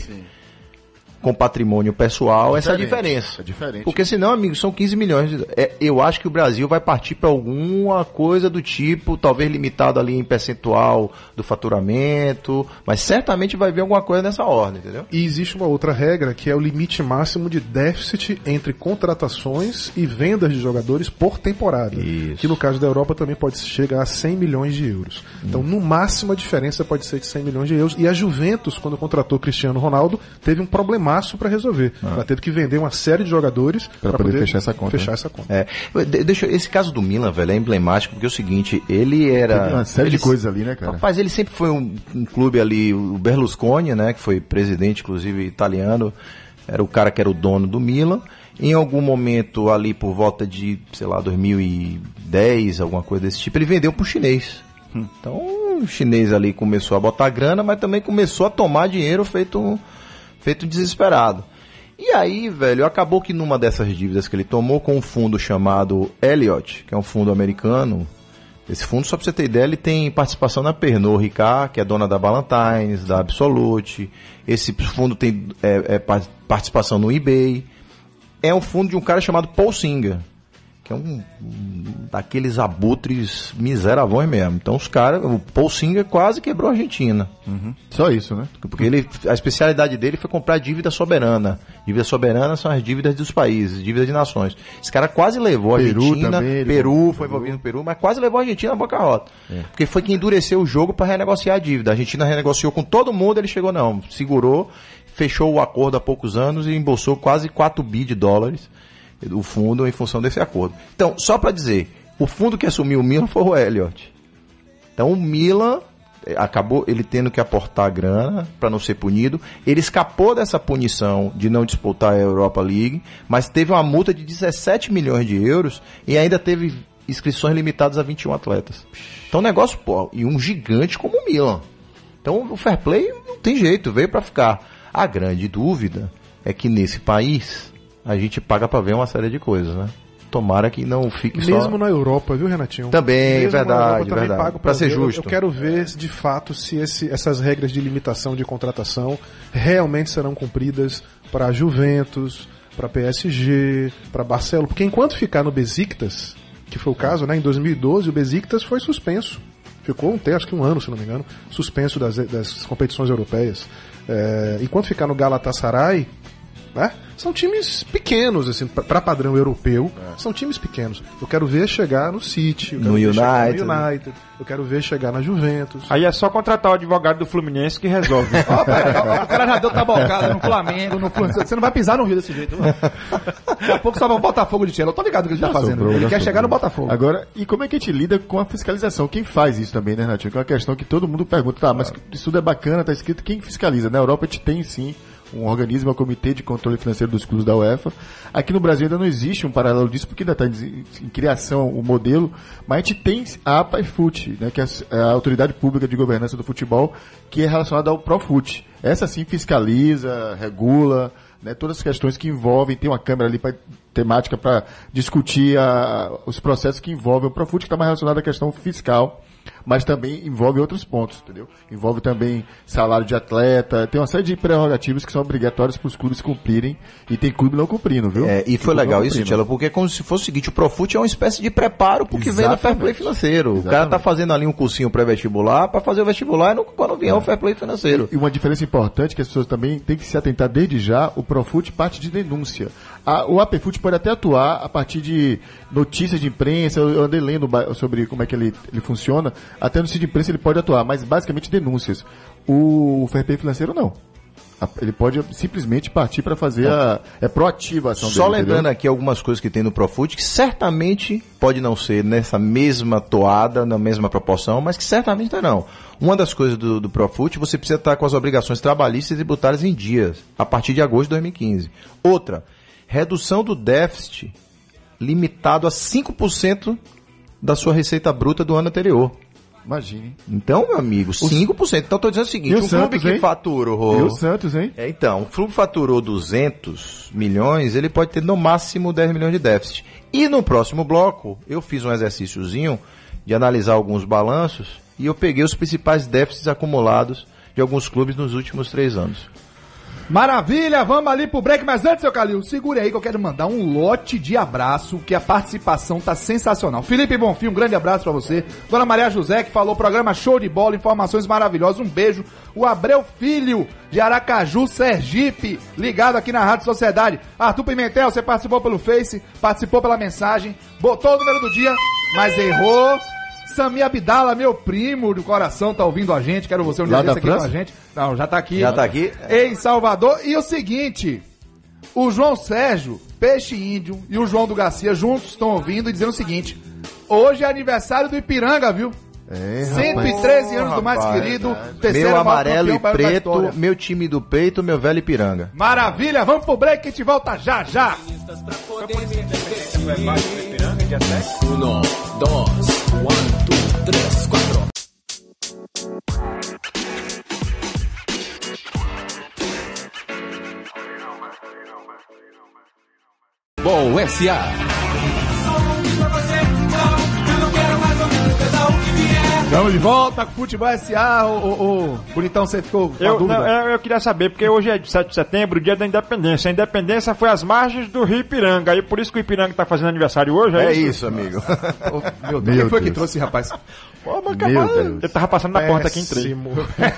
com patrimônio pessoal essa
Diferente,
diferença.
é diferente.
Porque senão, amigo, são quinze milhões. De, é, eu acho que o Brasil vai partir para alguma coisa do tipo, talvez limitado ali em percentual do faturamento, mas certamente vai ver alguma coisa nessa ordem, entendeu?
E existe uma outra regra que é o limite máximo de déficit entre contratações e vendas de jogadores por temporada.
Isso.
Que no caso da Europa também pode chegar a cem milhões de euros. Então, no máximo, a diferença pode ser de cem milhões de euros. E a Juventus, quando contratou Cristiano Ronaldo, teve um problemaço para resolver. Ela teve que vender uma série de jogadores
Pra
para
poder fechar essa conta,
Fechar
né?
essa conta.
É, de- deixa, eu- esse caso do Milan, velho, é emblemático porque é o seguinte, ele era...
Teve uma série
ele-
de coisas ali, né, cara?
Rapaz, ele sempre foi um, um clube ali, o Berlusconi, né, que foi presidente, inclusive, italiano, era o cara que era o dono do Milan. Em algum momento ali, por volta de, sei lá, dois mil e dez, alguma coisa desse tipo, ele vendeu para um chinês. Então, o chinês ali começou a botar grana, mas também começou a tomar dinheiro feito um, feito um desesperado. E aí, velho, acabou que numa dessas dívidas que ele tomou com um fundo chamado Elliott, que é um fundo americano, Esse fundo, só pra você ter ideia, ele tem participação na Pernod Ricard, que é dona da Ballantines, da Absolute. Esse fundo tem é, é, participação no eBay. É um fundo de um cara chamado Paul Singer, que é um, um daqueles abutres miseravões mesmo. Então os caras, o Paul Singer quase quebrou a Argentina.
Uhum. Só isso, né?
Porque ele, a especialidade dele foi comprar dívida soberana. Dívida soberana são as dívidas dos países, dívidas de nações. Esse cara quase levou a
Peru
Argentina,
também,
Peru, foi envolvido no Peru, mas quase levou a Argentina à bancarrota. É. Porque foi que endureceu o jogo para renegociar a dívida. A Argentina renegociou com todo mundo, ele chegou não, segurou, fechou o acordo há poucos anos e embolsou quase quatro bi de dólares o fundo em função desse acordo. Então, só para dizer, o fundo que assumiu o Milan foi o Elliott. Então, o Milan acabou ele tendo que aportar grana para não ser punido. Ele escapou dessa punição de não disputar a Europa League, mas teve uma multa de dezessete milhões de euros e ainda teve inscrições limitadas a vinte e um atletas. Então, negócio, pô, e um gigante como o Milan. Então, o fair play não tem jeito, veio para ficar. A grande dúvida é que nesse país a gente paga para ver uma série de coisas, né? Tomara que não fique
Mesmo
só...
Mesmo na Europa, viu, Renatinho?
Também,
Mesmo
verdade,
também
verdade.
pago
para ser
ver.
justo.
Eu, eu quero ver, de fato, se esse, essas regras de limitação de contratação realmente serão cumpridas para Juventus, para P S G, para Barcelona. Porque enquanto ficar no Besiktas, que foi o caso, né? Em dois mil e doze, o Besiktas foi suspenso. Ficou um, acho que um ano, se não me engano, suspenso das, das competições europeias. É, enquanto ficar no Galatasaray, né? São times pequenos, assim, para padrão europeu, é. São times pequenos. Eu quero ver chegar no City, eu quero
no
ver
United.
chegar no United, eu quero ver chegar na Juventus.
Aí é só contratar o advogado do Fluminense que resolve.
Ó, pera, o cara já deu tabocada no Flamengo, no Fluminense. Você não vai pisar no Rio desse jeito, mano. Daqui a pouco só vai o Botafogo de Chile. Eu tô ligado o que ele tá fazendo.
Sobrou,
ele quer
sobrou.
chegar no Botafogo.
Agora, e como é que a gente lida com a fiscalização? Quem faz isso também, né, Renatinho? Que é uma questão que todo mundo pergunta, tá, mas isso tudo é bacana, tá escrito, quem fiscaliza? Na Europa a gente tem sim um organismo, é o Comitê de Controle Financeiro dos Clubes da UEFA. Aqui no Brasil ainda não existe um paralelo disso, porque ainda está em, em criação o modelo, mas a gente tem a APAFUT, né, que é a Autoridade Pública de Governança do Futebol, que é relacionada ao Profut. Essa sim fiscaliza, regula, né, todas as questões que envolvem, tem uma câmera ali pra, temática para discutir a, os processos que envolvem o Profut, que está mais relacionado à questão fiscal, mas também envolve outros pontos, entendeu? Envolve também salário de atleta, tem uma série de prerrogativas que são obrigatórias para os clubes cumprirem, e tem clube não cumprindo, viu?
É, e foi legal isso, Tchela, porque é como se fosse o seguinte, o Profut é uma espécie de preparo pro que vem no fair play financeiro. Exatamente. O cara tá fazendo ali um cursinho pré-vestibular para fazer o vestibular no, quando vier é. o fair play financeiro.
E uma diferença importante que as pessoas também têm que se atentar desde já, o Profut parte de denúncia. A, o APFut pode até atuar a partir de notícias de imprensa, eu andei lendo sobre como é que ele, ele funciona, até no sítio de imprensa ele pode atuar, mas basicamente denúncias. O fair play financeiro não. Ele pode simplesmente partir para fazer a é proativa a ação
Só
dele,
lembrando
entendeu?
aqui algumas coisas que tem no Profut, que certamente pode não ser nessa mesma toada, na mesma proporção, mas que certamente não. Uma das coisas do, do Profut, você precisa estar com as obrigações trabalhistas e tributárias em dias, a partir de agosto de dois mil e quinze. Outra, redução do déficit limitado a cinco por cento da sua receita bruta do ano anterior.
Imagine.
Então, meu amigo, cinco por cento. Então, estou dizendo o seguinte,
E o
um
Santos,
clube que
hein?
faturou...
E o Santos, hein?
É, então, um clube faturou duzentos milhões, ele pode ter no máximo dez milhões de déficit. E no próximo bloco, eu fiz um exercíciozinho de analisar alguns balanços e eu peguei os principais déficits acumulados de alguns clubes nos últimos três anos.
Maravilha, vamos ali pro break, mas antes, seu Calil, segure aí que eu quero mandar um lote de abraço, que a participação tá sensacional. Felipe Bonfim, um grande abraço pra você. Dona Maria José, que falou, programa show de bola, informações maravilhosas, um beijo. O Abreu Filho, de Aracaju, Sergipe, ligado aqui na Rádio Sociedade. Arthur Pimentel, você participou pelo Face, participou pela mensagem, botou o número do dia, mas errou. Sami Abdala, meu primo do coração, tá ouvindo a gente. Quero você um dia desse aqui com a gente. Não, já tá aqui.
Já tá aqui?
Em Salvador. E o seguinte, o João Sérgio, Peixe Índio, e o João do Garcia juntos estão ouvindo e dizendo o seguinte: hoje é aniversário do Ipiranga, viu?
É,
cento e treze
rapaz.
anos do mais
Rapaz,
querido, terceiro
meu
maior
amarelo
campeão
e
da
preto,
história.
meu time do peito, meu velho Ipiranga.
Maravilha, vamos pro break que a gente volta já, já.
Uno, dos, one, two, tres, quatro.
Bom S A.
Eu não quero mais ouvir o pedal.
Estamos de volta com o Futebol S A. O, o, o Bonitão, você ficou com a
Eu,
dúvida?
não, eu, eu queria saber, porque hoje é sete de setembro, dia da independência. A independência foi às margens do Rio Ipiranga. Aí por isso que o Ipiranga tá fazendo aniversário hoje, é,
É
isso?
isso, amigo.
Ô, meu Deus,
Meu
quem foi que
Deus.
trouxe, rapaz?
Pô, mas
Meu
capaz-
Deus.
Ele tava passando na porta aqui, entrei.
Péssimo.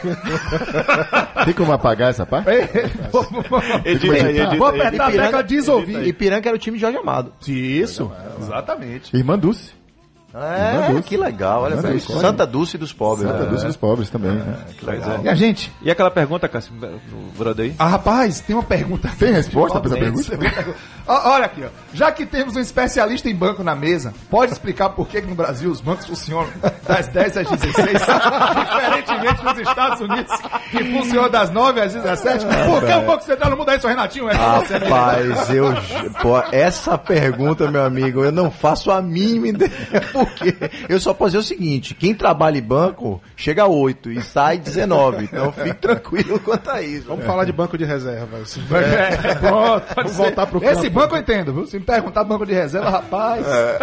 Tem como apagar essa parte?
Edita aí, edita
Vou
aí.
apertar a tecla desouvir.
Ipiranga era o time de Jorge Amado.
Isso, exatamente.
Irmã Dulce.
É,
Dulce.
que legal, olha
Irmã
só.
Dulce.
Santa Dulce dos pobres.
Santa
né?
Dulce dos pobres também, né?
Que legal.
E a gente?
E aquela pergunta, Cássio, do brother aí?
Ah, rapaz, tem uma pergunta.
Tem resposta pra essa pergunta?
Ó, olha aqui, ó. Já que temos um especialista em banco na mesa, pode explicar por que que no Brasil os bancos funcionam das dez às dezesseis, diferentemente nos Estados Unidos, que funciona das nove às dezessete? Por que o Banco Central não muda isso, Renatinho? É
Rapaz, eu. Pô, essa pergunta, meu amigo, eu não faço a mínima ideia. Porque eu só posso dizer o seguinte: quem trabalha em banco chega a oito e sai dezenove. Então fique tranquilo quanto a isso.
Vamos falar de banco de reserva. Assim.
É, pronto,
Vamos voltar pro
Esse
campo.
banco eu entendo, viu? Se me perguntar banco de reserva, rapaz.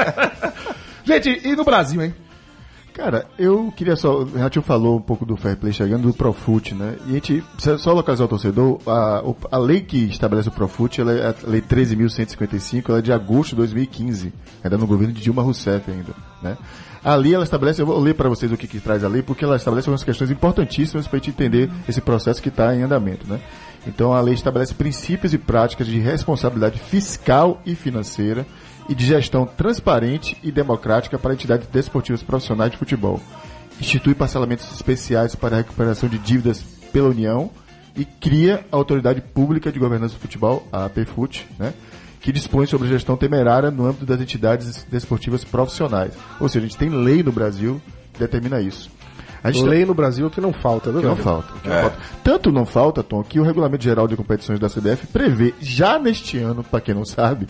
Gente, e no Brasil, hein?
Cara, eu queria só. O Renatinho falou um pouco do fair play chegando do Profut, né? E a gente precisa só localizar o torcedor. A, o- a lei que estabelece o Profut, ela é a Lei treze mil cento e cinquenta e cinco, ela é de agosto de dois mil e quinze, ainda no governo de Dilma Rousseff ainda, né? A lei, ela estabelece, eu vou ler para vocês o que, que traz a lei, porque ela estabelece algumas questões importantíssimas para a gente entender esse processo que está em andamento, né? Então a lei estabelece princípios e práticas de responsabilidade fiscal e financeira e de gestão transparente e democrática para entidades desportivas profissionais de futebol. Institui parcelamentos especiais para a recuperação de dívidas pela União e cria a Autoridade Pública de Governança do Futebol, a APFUT, né, que dispõe sobre gestão temerária no âmbito das entidades desportivas profissionais. Ou seja, a gente tem lei no Brasil que determina isso. A gente
Lei no Brasil que não falta, viu?
que não
velho?
falta. Que não falta. Tanto não falta, Tom, que o Regulamento Geral de Competições da C B F prevê, já neste ano, para quem não sabe,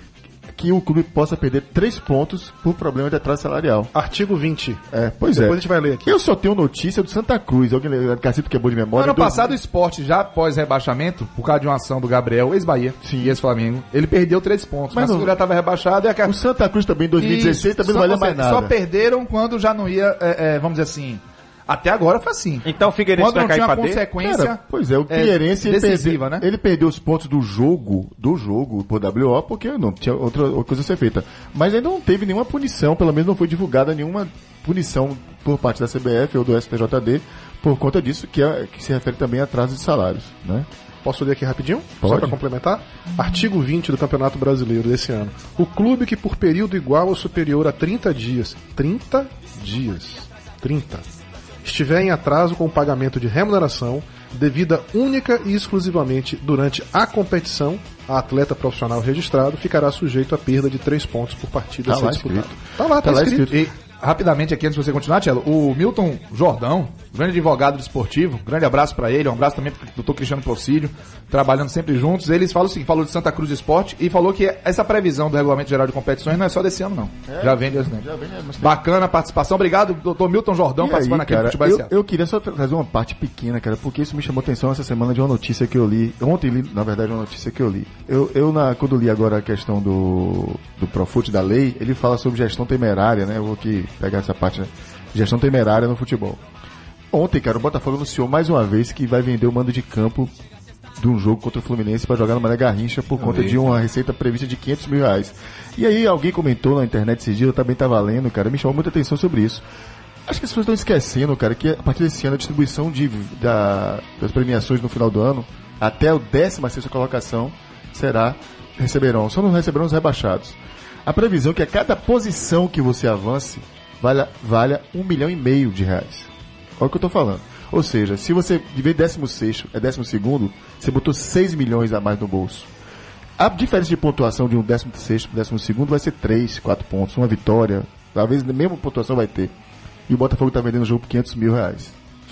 que o clube possa perder três pontos por problema de atraso salarial.
Artigo vinte.
É, pois
Depois
é.
a gente vai ler aqui.
Eu só tenho notícia do Santa Cruz. Alguém lembra? Cacito quebrou de memória.
Ano
do-
passado o Sport, já após rebaixamento, por causa de uma ação do Gabriel, ex-Bahia, e ex-Flamengo, ele perdeu três pontos. Mas,
Mas
mas
não-
já estava rebaixado. E a...
O Santa Cruz também em dois mil e dezesseis
E
também não
só-
valia mais nada.
Só perderam quando já não ia, é, é, vamos dizer assim, até agora foi assim.
Então o Figueirense
Quando não
vai cair
tinha
pra D?
consequência...
Cara, pois é, o
é,
Figueirense ele
decisiva,
perdeu,
né?
ele perdeu os pontos do jogo, do jogo por W O, porque não tinha outra, outra coisa a ser feita. Mas ainda não teve nenhuma punição, pelo menos não foi divulgada nenhuma punição por parte da C B F ou do S T J D por conta disso, que, é, que se refere também a atraso de salários, né?
Posso ler aqui rapidinho? Só
Pode.
para complementar? Artigo vinte do Campeonato Brasileiro desse ano. O clube que por período igual ou superior a trinta dias, trinta dias, trinta, estiver em atraso com o pagamento de remuneração devida única e exclusivamente durante a competição, a atleta profissional registrado ficará sujeito à perda de três pontos por partida
Tá
a ser
lá
disputada.
escrito.
Tá lá, tá,
Tá lá
escrito.
E, rapidamente aqui, antes de você continuar, Tchelo, o Milton Jordão, grande advogado desportivo, grande abraço pra ele, um abraço também pro doutor Cristiano Procílio, trabalhando sempre juntos. Eles falam o seguinte, falou de Santa Cruz Esporte e falou que essa previsão do Regulamento Geral de Competições não é só desse ano, não. Já vem desse tempo.
Já vem, né? Mas tem-
Bacana a participação. Obrigado, doutor Milton Jordão,
E
participando
aí,
aqui
cara,
do Futebol
eu,
S A.
eu queria só tra- trazer uma parte pequena, cara, porque isso me chamou atenção essa semana de uma notícia que eu li. Ontem li, na verdade, uma notícia que eu li. Eu, eu na, quando li agora a questão do, do Profut, da lei, ele fala sobre gestão temerária, né? Eu vou aqui pegar essa parte, né? Gestão temerária no futebol. Ontem, cara, o Botafogo anunciou mais uma vez que vai vender o mando de campo de um jogo contra o Fluminense para jogar no Mané Garrincha por conta de uma receita prevista de quinhentos mil reais. E aí alguém comentou na internet esses dias, eu também estava lendo, cara, me chamou muita atenção sobre isso. Acho que as pessoas estão esquecendo, cara, que a partir desse ano a distribuição de, da, das premiações no final do ano, até o décima sexta colocação, será, receberão, só não receberão os rebaixados. A previsão é que a cada posição que você avance, valha, valha um milhão e meio de reais. Olha o que eu tô falando. Ou seja, se você, de vez décimo sexto é décimo segundo, você botou seis milhões a mais no bolso. A diferença de pontuação de um décimo sexto para décimo segundo vai ser três, quatro pontos, uma vitória. Talvez a mesma pontuação vai ter. E o Botafogo está vendendo o jogo por quinhentos mil reais.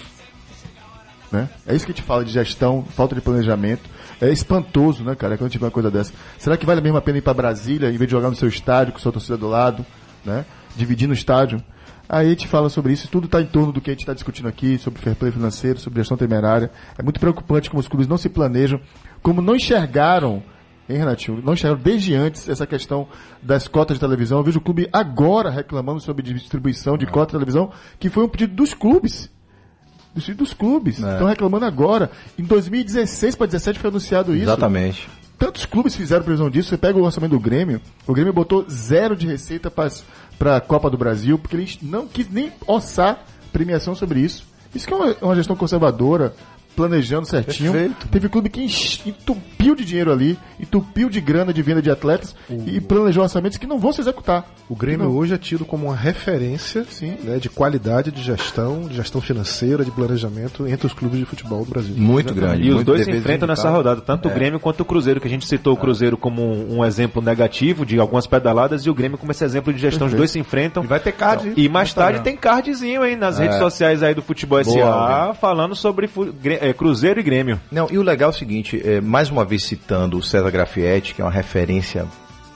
Né? É isso que a gente fala de gestão, falta de planejamento. É espantoso, né, cara, quando a gente vê uma coisa dessa. Será que vale mesmo a pena ir para Brasília, em vez de jogar no seu estádio, com sua torcida do lado, né? Dividir no estádio? Aí a gente fala sobre isso, tudo está em torno do que a gente está discutindo aqui, sobre fair play financeiro, sobre gestão temerária. É muito preocupante como os clubes não se planejam, como não enxergaram hein, Renatinho? Não enxergaram desde antes essa questão das cotas de televisão. Eu vejo o clube agora reclamando sobre distribuição de cotas de televisão, que foi um pedido dos clubes. Dos, dos clubes. Estão reclamando agora. Em dois mil e dezesseis para dezessete foi anunciado isso.
Exatamente.
Tantos clubes fizeram previsão disso. Você pega o orçamento do Grêmio, o Grêmio botou zero de receita para a Copa do Brasil, porque ele não quis nem orçar premiação sobre isso. Isso que é uma, uma gestão conservadora, planejando certinho.
Perfeito.
Teve clube que entupiu de dinheiro ali, entupiu de grana de venda de atletas
o,
e planejou orçamentos que não vão se executar.
O Grêmio
não.
hoje é tido como uma referência, né, de qualidade de gestão, de gestão financeira, de planejamento entre os clubes de futebol do Brasil.
Muito grande.
E os
muito
dois se
dever
enfrentam nessa
indicado.
rodada, tanto o Grêmio quanto o Cruzeiro, que a gente citou o Cruzeiro como um, um exemplo negativo de algumas pedaladas e o Grêmio como esse exemplo de gestão. Os dois se enfrentam.
E vai ter card.
E mais tarde tem cardzinho, hein, nas redes sociais aí do Futebol S A, falando sobre fu- Grê- é, Cruzeiro e Grêmio.
Não, e o legal é o seguinte, é, mais uma vez citando o César Grafietti, que é uma referência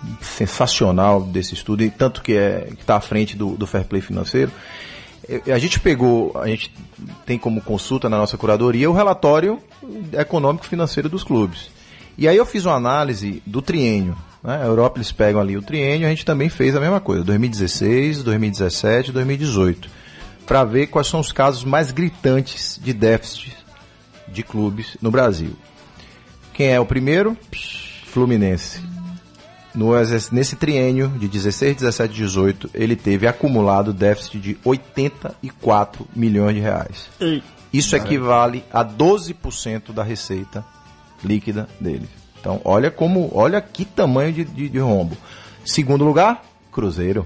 sensacional desse estudo, e tanto que é, está à frente do, do fair play financeiro, é, a gente pegou, a gente tem como consulta na nossa curadoria o relatório econômico financeiro dos clubes. E aí eu fiz uma análise do triênio, né? A Europa, eles pegam ali o triênio, a gente também fez a mesma coisa, dois mil e dezesseis, dois mil e dezessete, dois mil e dezoito, para ver quais são os casos mais gritantes de déficit de clubes no Brasil. Quem é o primeiro? Fluminense. No, nesse triênio de dezesseis, dezessete e dezoito, ele teve acumulado déficit de oitenta e quatro milhões de reais. Isso equivale a doze por cento da receita líquida dele. Então, olha como, olha que tamanho de, de, de rombo. Segundo lugar, Cruzeiro.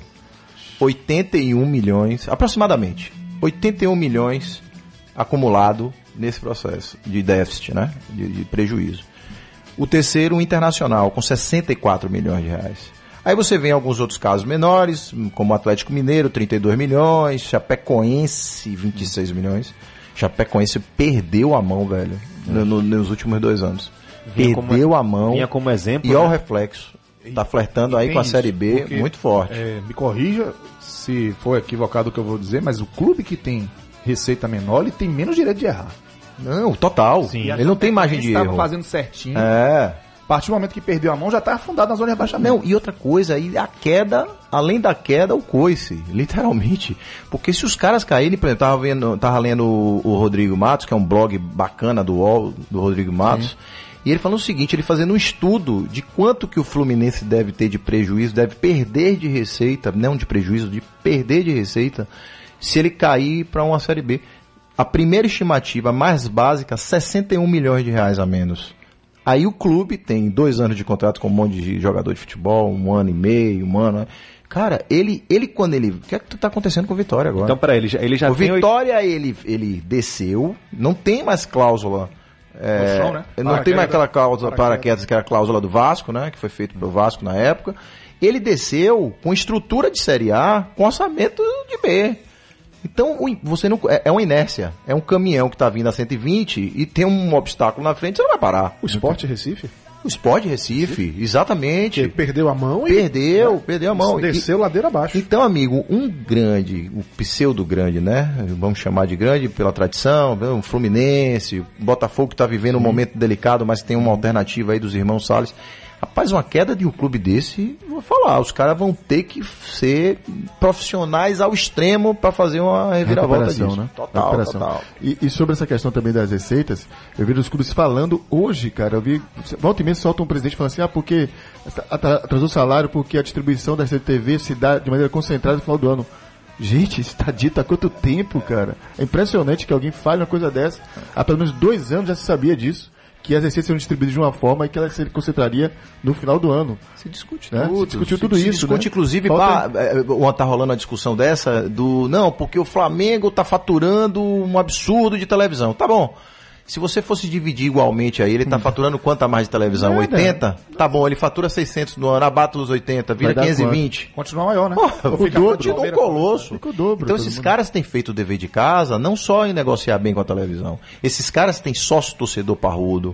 oitenta e um milhões, aproximadamente. oitenta e um milhões acumulado nesse processo de déficit, né? De, de prejuízo. O terceiro, o Internacional, com sessenta e quatro milhões de reais. Aí você vem alguns outros casos menores, como o Atlético Mineiro, trinta e dois milhões, Chapecoense, vinte e seis milhões. Chapecoense perdeu a mão, velho, no, no, nos últimos dois anos.
Vinha
Perdeu
como,
a mão.
Vinha como exemplo.
E olha
né?
o reflexo. Tá flertando aí
Tem
com a
isso,
Série B
porque,
muito forte.
é, me corrija se for equivocado o que eu vou dizer, mas o clube que tem receita menor, ele tem menos direito de errar.
Não, total.
Sim.
Ele não tem margem de
Estava
erro.
fazendo certinho.
É.
A partir do momento que perdeu a mão, já está afundado na zona de rebaixamento.
Não, e outra coisa, aí a queda, além da queda, o coice, literalmente. Porque se os caras caírem, por exemplo, tava, vendo, tava lendo o, o Rodrigo Matos, que é um blog bacana do U O L, do Rodrigo Matos, sim. E ele falando o seguinte, ele fazendo um estudo de quanto que o Fluminense deve ter de prejuízo, deve perder de receita, não de prejuízo, de perder de receita, se ele cair para uma Série B. A primeira estimativa mais básica, sessenta e um milhões de reais a menos. Aí o clube tem dois anos de contrato com um monte de jogador de futebol, um ano e meio, um ano... Cara, ele, ele quando ele... O que é que tá acontecendo com o Vitória agora?
Então, peraí, ele já, ele já
o
tem...
Vitória, oito... ele, ele desceu, não tem mais cláusula... É,
chão, né?
Não
Para
tem mais
queda,
aquela cláusula para quedas, que era a cláusula do Vasco, né? Que foi feito pelo Vasco na época. Ele desceu com estrutura de Série A, com orçamento de B. Então, você não, é, é uma inércia. É um caminhão que está vindo a cento e vinte e tem um obstáculo na frente, você não vai parar.
O Sport Recife?
O Sport Recife, exatamente.
Que perdeu a mão e...
Perdeu, né? Perdeu a mão.
Desceu
e,
ladeira abaixo.
Então, amigo, um grande, o pseudo grande, né? Vamos chamar de grande pela tradição, o Fluminense, o Botafogo que está vivendo um momento delicado, mas tem uma alternativa aí dos irmãos Salles. Rapaz, uma queda de um clube desse, vou falar, os caras vão ter que ser profissionais ao extremo para fazer uma reviravolta disso.
Né?
Total,
Recuperação.
total.
E, e sobre essa questão também das receitas, eu vi os clubes falando hoje, cara, eu vi, volta e meia solta um presidente falando assim, ah, porque atrasou o salário, porque a distribuição da T V se dá de maneira concentrada no final do ano. Gente, isso está dito há quanto tempo, cara? É impressionante que alguém fale uma coisa dessa. Há pelo menos dois anos já se sabia disso. Que as receitas seriam distribuídas de uma forma e que ela se concentraria no final do ano.
Se discute
né?
tudo.
Se discutiu tudo
se,
isso.
Se discute,
né?
inclusive,
Falta...
pá, é, tá rolando uma discussão dessa do... Não, porque o Flamengo tá faturando um absurdo de televisão. Tá bom. Se você fosse dividir igualmente aí, ele tá faturando quanto a mais de televisão?
Nada.
oitenta? Tá bom, ele fatura seiscentos no ano, abata os oitenta, vira quinhentos e vinte.
Continua maior, né?
Pô, o dobro, um colosso.
Fica o dobro,
então esses mundo. caras têm feito o dever de casa, não só em negociar bem com a televisão. Esses caras têm sócio torcedor parrudo,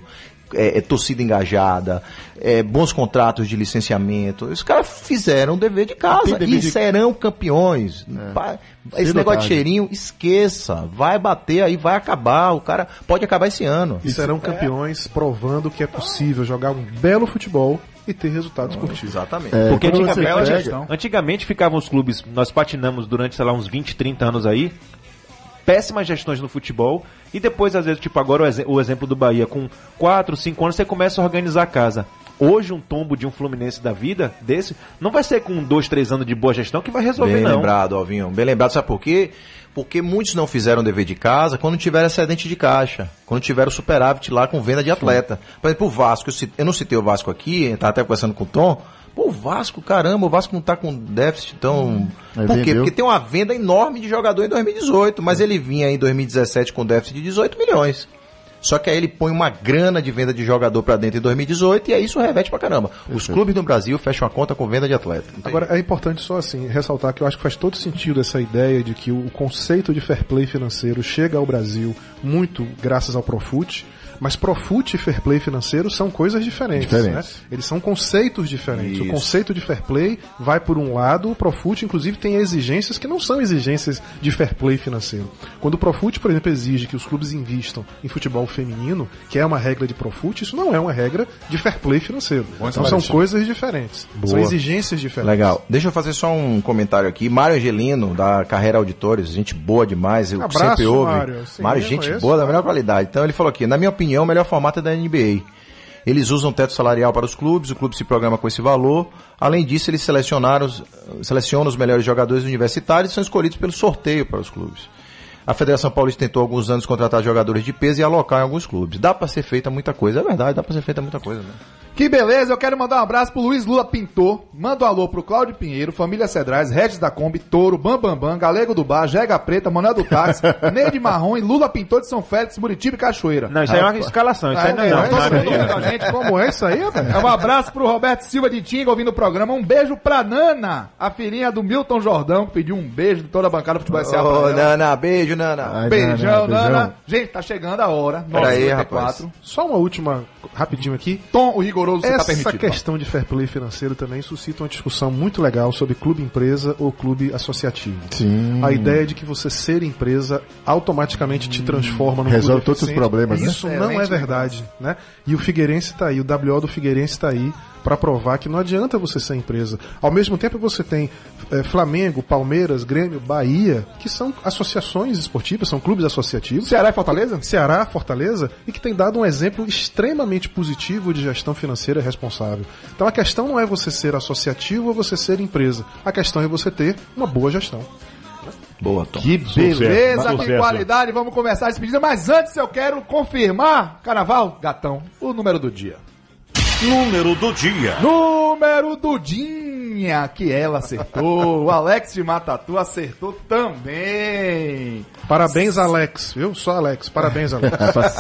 é, é, torcida engajada, é, bons contratos de licenciamento. Os caras fizeram o dever de casa
dever
e
de...
serão campeões. É. Pa- Esse
Cedo
negócio
tarde.
de cheirinho, esqueça. Vai bater aí, vai acabar. O cara pode acabar esse ano.
E serão campeões provando que é possível jogar um belo futebol e ter resultados esportivos.
Exatamente.
É,
Porque
quando você
antigamente,
pega-
gestão. antigamente ficavam os clubes, nós patinamos durante, sei lá, uns vinte, trinta anos aí, péssimas gestões no futebol, e depois, às vezes, tipo agora o, exe- o exemplo do Bahia, com quatro, cinco anos você começa a organizar a casa. Hoje um tombo de um Fluminense da vida, desse, não vai ser com dois, três anos de boa gestão que vai resolver,
Bem
não.
lembrado, Alvinho. Bem lembrado, sabe por quê? Porque muitos não fizeram o dever de casa quando tiveram excedente de caixa, quando tiveram superávit lá com venda de atleta. Por exemplo, o Vasco, eu, cite- eu não citei o Vasco aqui, estava até conversando com o Tom. Pô, o Vasco, caramba, o Vasco não tá com déficit tão...
Mas
Por quê?
vendeu.
Porque tem uma venda enorme de jogador em dois mil e dezoito, mas ele vinha em dois mil e dezessete com déficit de dezoito milhões. Só que aí ele põe uma grana de venda de jogador pra dentro em dois mil e dezoito e aí isso reverte pra caramba. Os clubes no Brasil fecham a conta com venda de atleta.
Agora, é importante só assim ressaltar que eu acho que faz todo sentido essa ideia de que o conceito de fair play financeiro chega ao Brasil muito graças ao Profut, mas Profut e fair play financeiro são coisas diferentes.
Diferentes.
Né? Eles são conceitos diferentes.
Isso.
O conceito de fair play vai por um lado, o Profut, inclusive, tem exigências que não são exigências de fair play financeiro. Quando o Profut, por exemplo, exige que os clubes invistam em futebol feminino, que é uma regra de Profut, isso não é uma regra de fair play financeiro. Então são coisas diferentes. São exigências diferentes.
Legal. Deixa eu fazer só um comentário aqui. Mário Angelino, da Carreira Auditores, gente boa demais. Eu
Abraço,
sempre ouve.
Mário. Sim,
Mário,
eu
gente
conheço,
boa, da
Mário.
melhor qualidade. Então ele falou aqui, na minha opinião, o melhor formato é da N B A. Eles usam teto salarial para os clubes, o clube se programa com esse valor. Além disso, eles selecionaram os, selecionam os melhores jogadores universitários e são escolhidos pelo sorteio para os clubes. A Federação Paulista tentou há alguns anos contratar jogadores de peso e alocar em alguns clubes. Dá para ser feita muita coisa. É verdade, dá para ser feita muita coisa, né?
Que beleza, eu quero mandar um abraço pro Luiz Lula Pintor, manda um alô pro Cláudio Pinheiro, Família Cedrais, Regis da Kombi, Touro, Bam Bam Bam, Galego do Bar, Jega Preta, Manuel do Táxi, Neide Marrom e Lula Pintor de São Félix, Muritiba e Cachoeira.
Não, isso aí é uma escalação, isso aí não é não.
é isso aí, gente, como é isso aí, rapaz?
É um abraço pro Roberto Silva de Tinga ouvindo o programa. Um beijo pra Nana, a filhinha do Milton Jordão, que pediu um beijo de toda a bancada do Futebol S A.
Ô,
pra ela.
Nana, beijo, Nana.
Ai,
Beijão,
Nana,
Nana.
beijão.
Gente, tá chegando a hora.
Pera aí,
nove e cinquenta e
rapaz.
quatro.
Só uma última, rapidinho aqui.
Tom, o rigoroso, você tá
Essa
permitido.
questão de fair play financeiro também suscita uma discussão muito legal sobre clube empresa ou clube associativo.
Sim.
A ideia de que você ser empresa automaticamente te transforma num
Resolve
clube
todos os
eficiente.
problemas, né?
Isso não é verdade, né? E o Figueirense tá aí, o W O do Figueirense tá aí para provar que não adianta você ser empresa. Ao mesmo tempo você tem eh, Flamengo, Palmeiras, Grêmio, Bahia, que são associações esportivas, são clubes associativos.
Ceará e Fortaleza?
Ceará, Fortaleza, e que tem dado um exemplo extremamente positivo de gestão financeira responsável. Então a questão não é você ser associativo ou você ser empresa. A questão é você ter uma boa gestão.
Boa, Tom.
Que beleza, que
Sucesso.
qualidade. Vamos começar a despedida, mas antes eu quero confirmar, Carnaval, gatão, o número do dia.
Número do dia.
Número do Dinha, que ela acertou. O Alex de Matatu acertou também.
Parabéns, Alex. Eu sou Alex. Parabéns, Alex.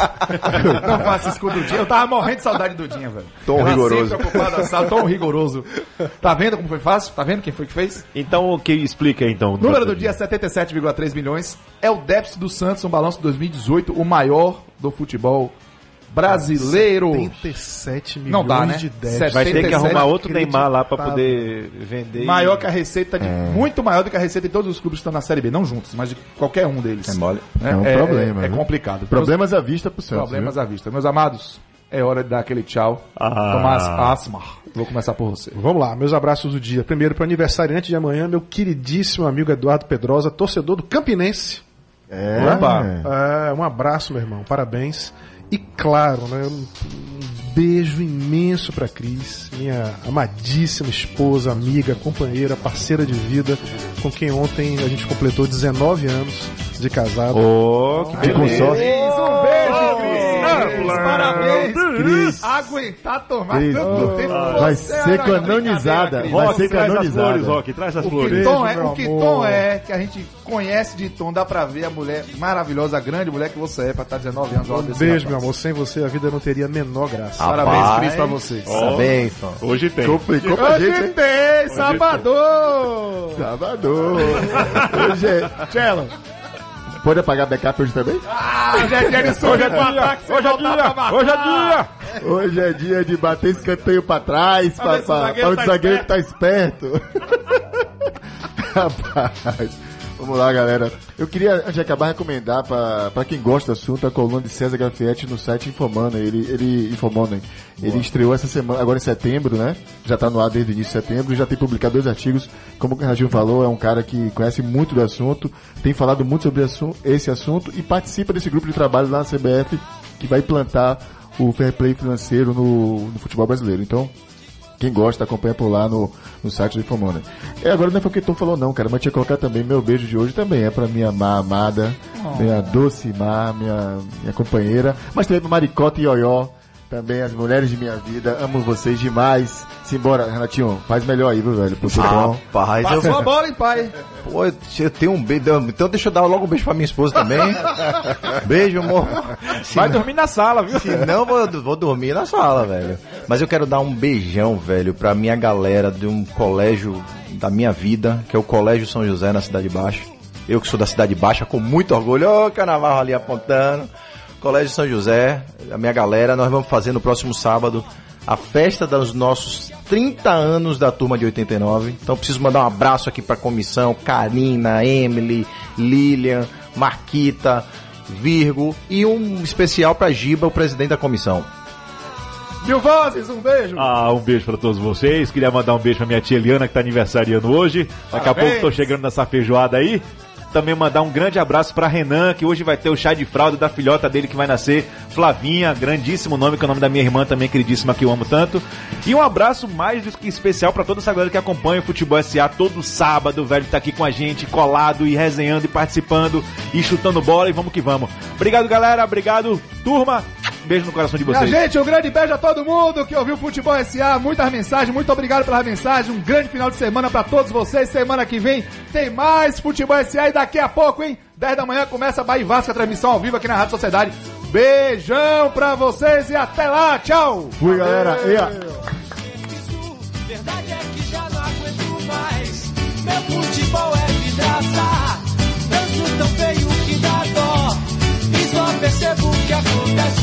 Não faça isso com o Dudinha. Eu tava morrendo de saudade do Dudinha, velho.
Tom
Ela
rigoroso.
sempre ocupada, sabe? Tom rigoroso. Tá vendo como foi fácil? Tá vendo quem foi que fez?
Então, o que explica aí, então?
O número do dia é setenta e sete vírgula três milhões. É o déficit do Santos, um balanço de dois mil e dezoito, o maior do futebol brasileiro.
setenta e sete milhões
Não dá, né?
de déficit.
Vai ter que
setenta e sete
arrumar outro Neymar lá pra
inacreditável.
poder vender.
Maior que a receita, de, muito maior do que a receita de todos os clubes que estão na Série B. Não juntos, mas de qualquer um deles.
É mole.
É um problema,
É,
viu?
complicado.
Problemas à vista pro
Meus,
Santos.
problemas à vista. Meus amados, é hora de dar aquele tchau. Tomás Asmar. Vou começar por você.
Vamos lá, meus abraços do dia. Primeiro, para o aniversariante de amanhã, meu queridíssimo amigo Eduardo Pedrosa, torcedor do Campinense.
É.
É, um abraço, meu irmão. Parabéns. E claro, né, um beijo imenso pra Cris, minha amadíssima esposa, amiga, companheira, parceira de vida, com quem ontem a gente completou dezenove anos de casado.
Ô, que
De consórcio.
Um beijo, Cris. Parabéns,
Cris.
Aguentar tomar
Cris.
tanto tempo.
Vai
Você
ser
era
canonizada.
brincadeira, Cris.
Vai ser
traz as flores,
canonizada.
Rock, traz as
O
flores.
que, tom é,
meu
o que
amor.
tom é que a gente conhece de tom, dá pra ver a mulher maravilhosa, a grande mulher que você é, pra estar dezenove anos.
Um beijo, meu amor. Sem você a vida não teria a menor graça.
Parabéns,
Rapaz.
Cris, pra vocês.
Parabéns, Tom.
Hoje tem.
Complicou pra gente,
Hoje
hein?
tem, Salvador!
Salvador. Hoje é...
Tchela.
Pode apagar backup hoje também?
Ah, hoje é dia de surgir pro ataque.
Hoje é dia! Hoje é dia!
Hoje é dia de bater escanteio pra trás, pra,
ver se o
pra,
zagueiro
pra o
tá
zagueiro que tá esperto. Rapaz, vamos lá, galera. Eu queria, antes de acabar, recomendar pra, pra quem gosta do assunto, a coluna de César Grafietti no site Infomana. Ele, ele, Infomana, ele estreou essa semana, agora em setembro, né? Já tá no ar desde o início de setembro, já tem publicado dois artigos. Como o Ragil falou, é um cara que conhece muito do assunto, tem falado muito sobre esse assunto e participa desse grupo de trabalho lá na C B F que vai implantar o fair play financeiro no, no futebol brasileiro. Então, quem gosta, acompanha por lá no, no site do Infomona. É, agora não foi o que tu falou não, cara, mas tinha que colocar também, meu beijo de hoje também é pra minha má amada, oh. minha doce má, minha, minha companheira, mas também pra Maricota e Ioió, também as mulheres de minha vida, amo vocês demais. Simbora, Renatinho, faz melhor aí, viu, velho, pro futebol.
Rapaz,
Passou
eu...
a bola, hein, pai?
Pô, eu tenho um beijo, então deixa eu dar logo um beijo pra minha esposa também. Beijo, amor. Se
Vai
não...
dormir na sala, viu?
Se não, vou, vou dormir na sala, velho. Mas eu quero dar um beijão, velho, pra minha galera de um colégio da minha vida, que é o Colégio São José, na Cidade Baixa. Eu que sou da Cidade Baixa, com muito orgulho. Ô, carnaval ali apontando. Colégio São José, a minha galera, nós vamos fazer no próximo sábado a festa dos nossos trinta anos da turma de oitenta e nove. Então preciso mandar um abraço aqui pra comissão, Karina, Emily, Lilian, Marquita, Virgo e um especial pra Giba, o presidente da comissão.
Mil vozes, um beijo.
Ah, um beijo pra todos vocês. Queria mandar um beijo pra minha tia Eliana, que tá aniversariando hoje. Daqui Parabéns. a pouco tô chegando nessa feijoada aí. Também mandar um grande abraço pra Renan, que hoje vai ter o chá de fralda da filhota dele que vai nascer, Flavinha, grandíssimo nome, que é o nome da minha irmã também, queridíssima, que eu amo tanto. E um abraço mais do que especial pra toda essa galera que acompanha o Futebol S A todo sábado, velho, tá aqui com a gente, colado e resenhando e participando e chutando bola, e vamos que vamos. Obrigado, galera, obrigado, turma. Beijo no coração de vocês.
Minha gente, um grande beijo a todo mundo que ouviu o Futebol S A. Muitas mensagens, muito obrigado pela mensagem. Um grande final de semana pra todos vocês. Semana que vem tem mais Futebol S A e daqui a pouco, hein? dez da manhã começa a Bahia e Vasco, a transmissão ao vivo aqui na Rádio Sociedade. Beijão pra vocês e até lá. Tchau.
Fui, galera. E a...
Verdade é que já não aguento mais. Meu futebol é vidraça. Danço tão feio que dá dó. E só percebo o que acontece.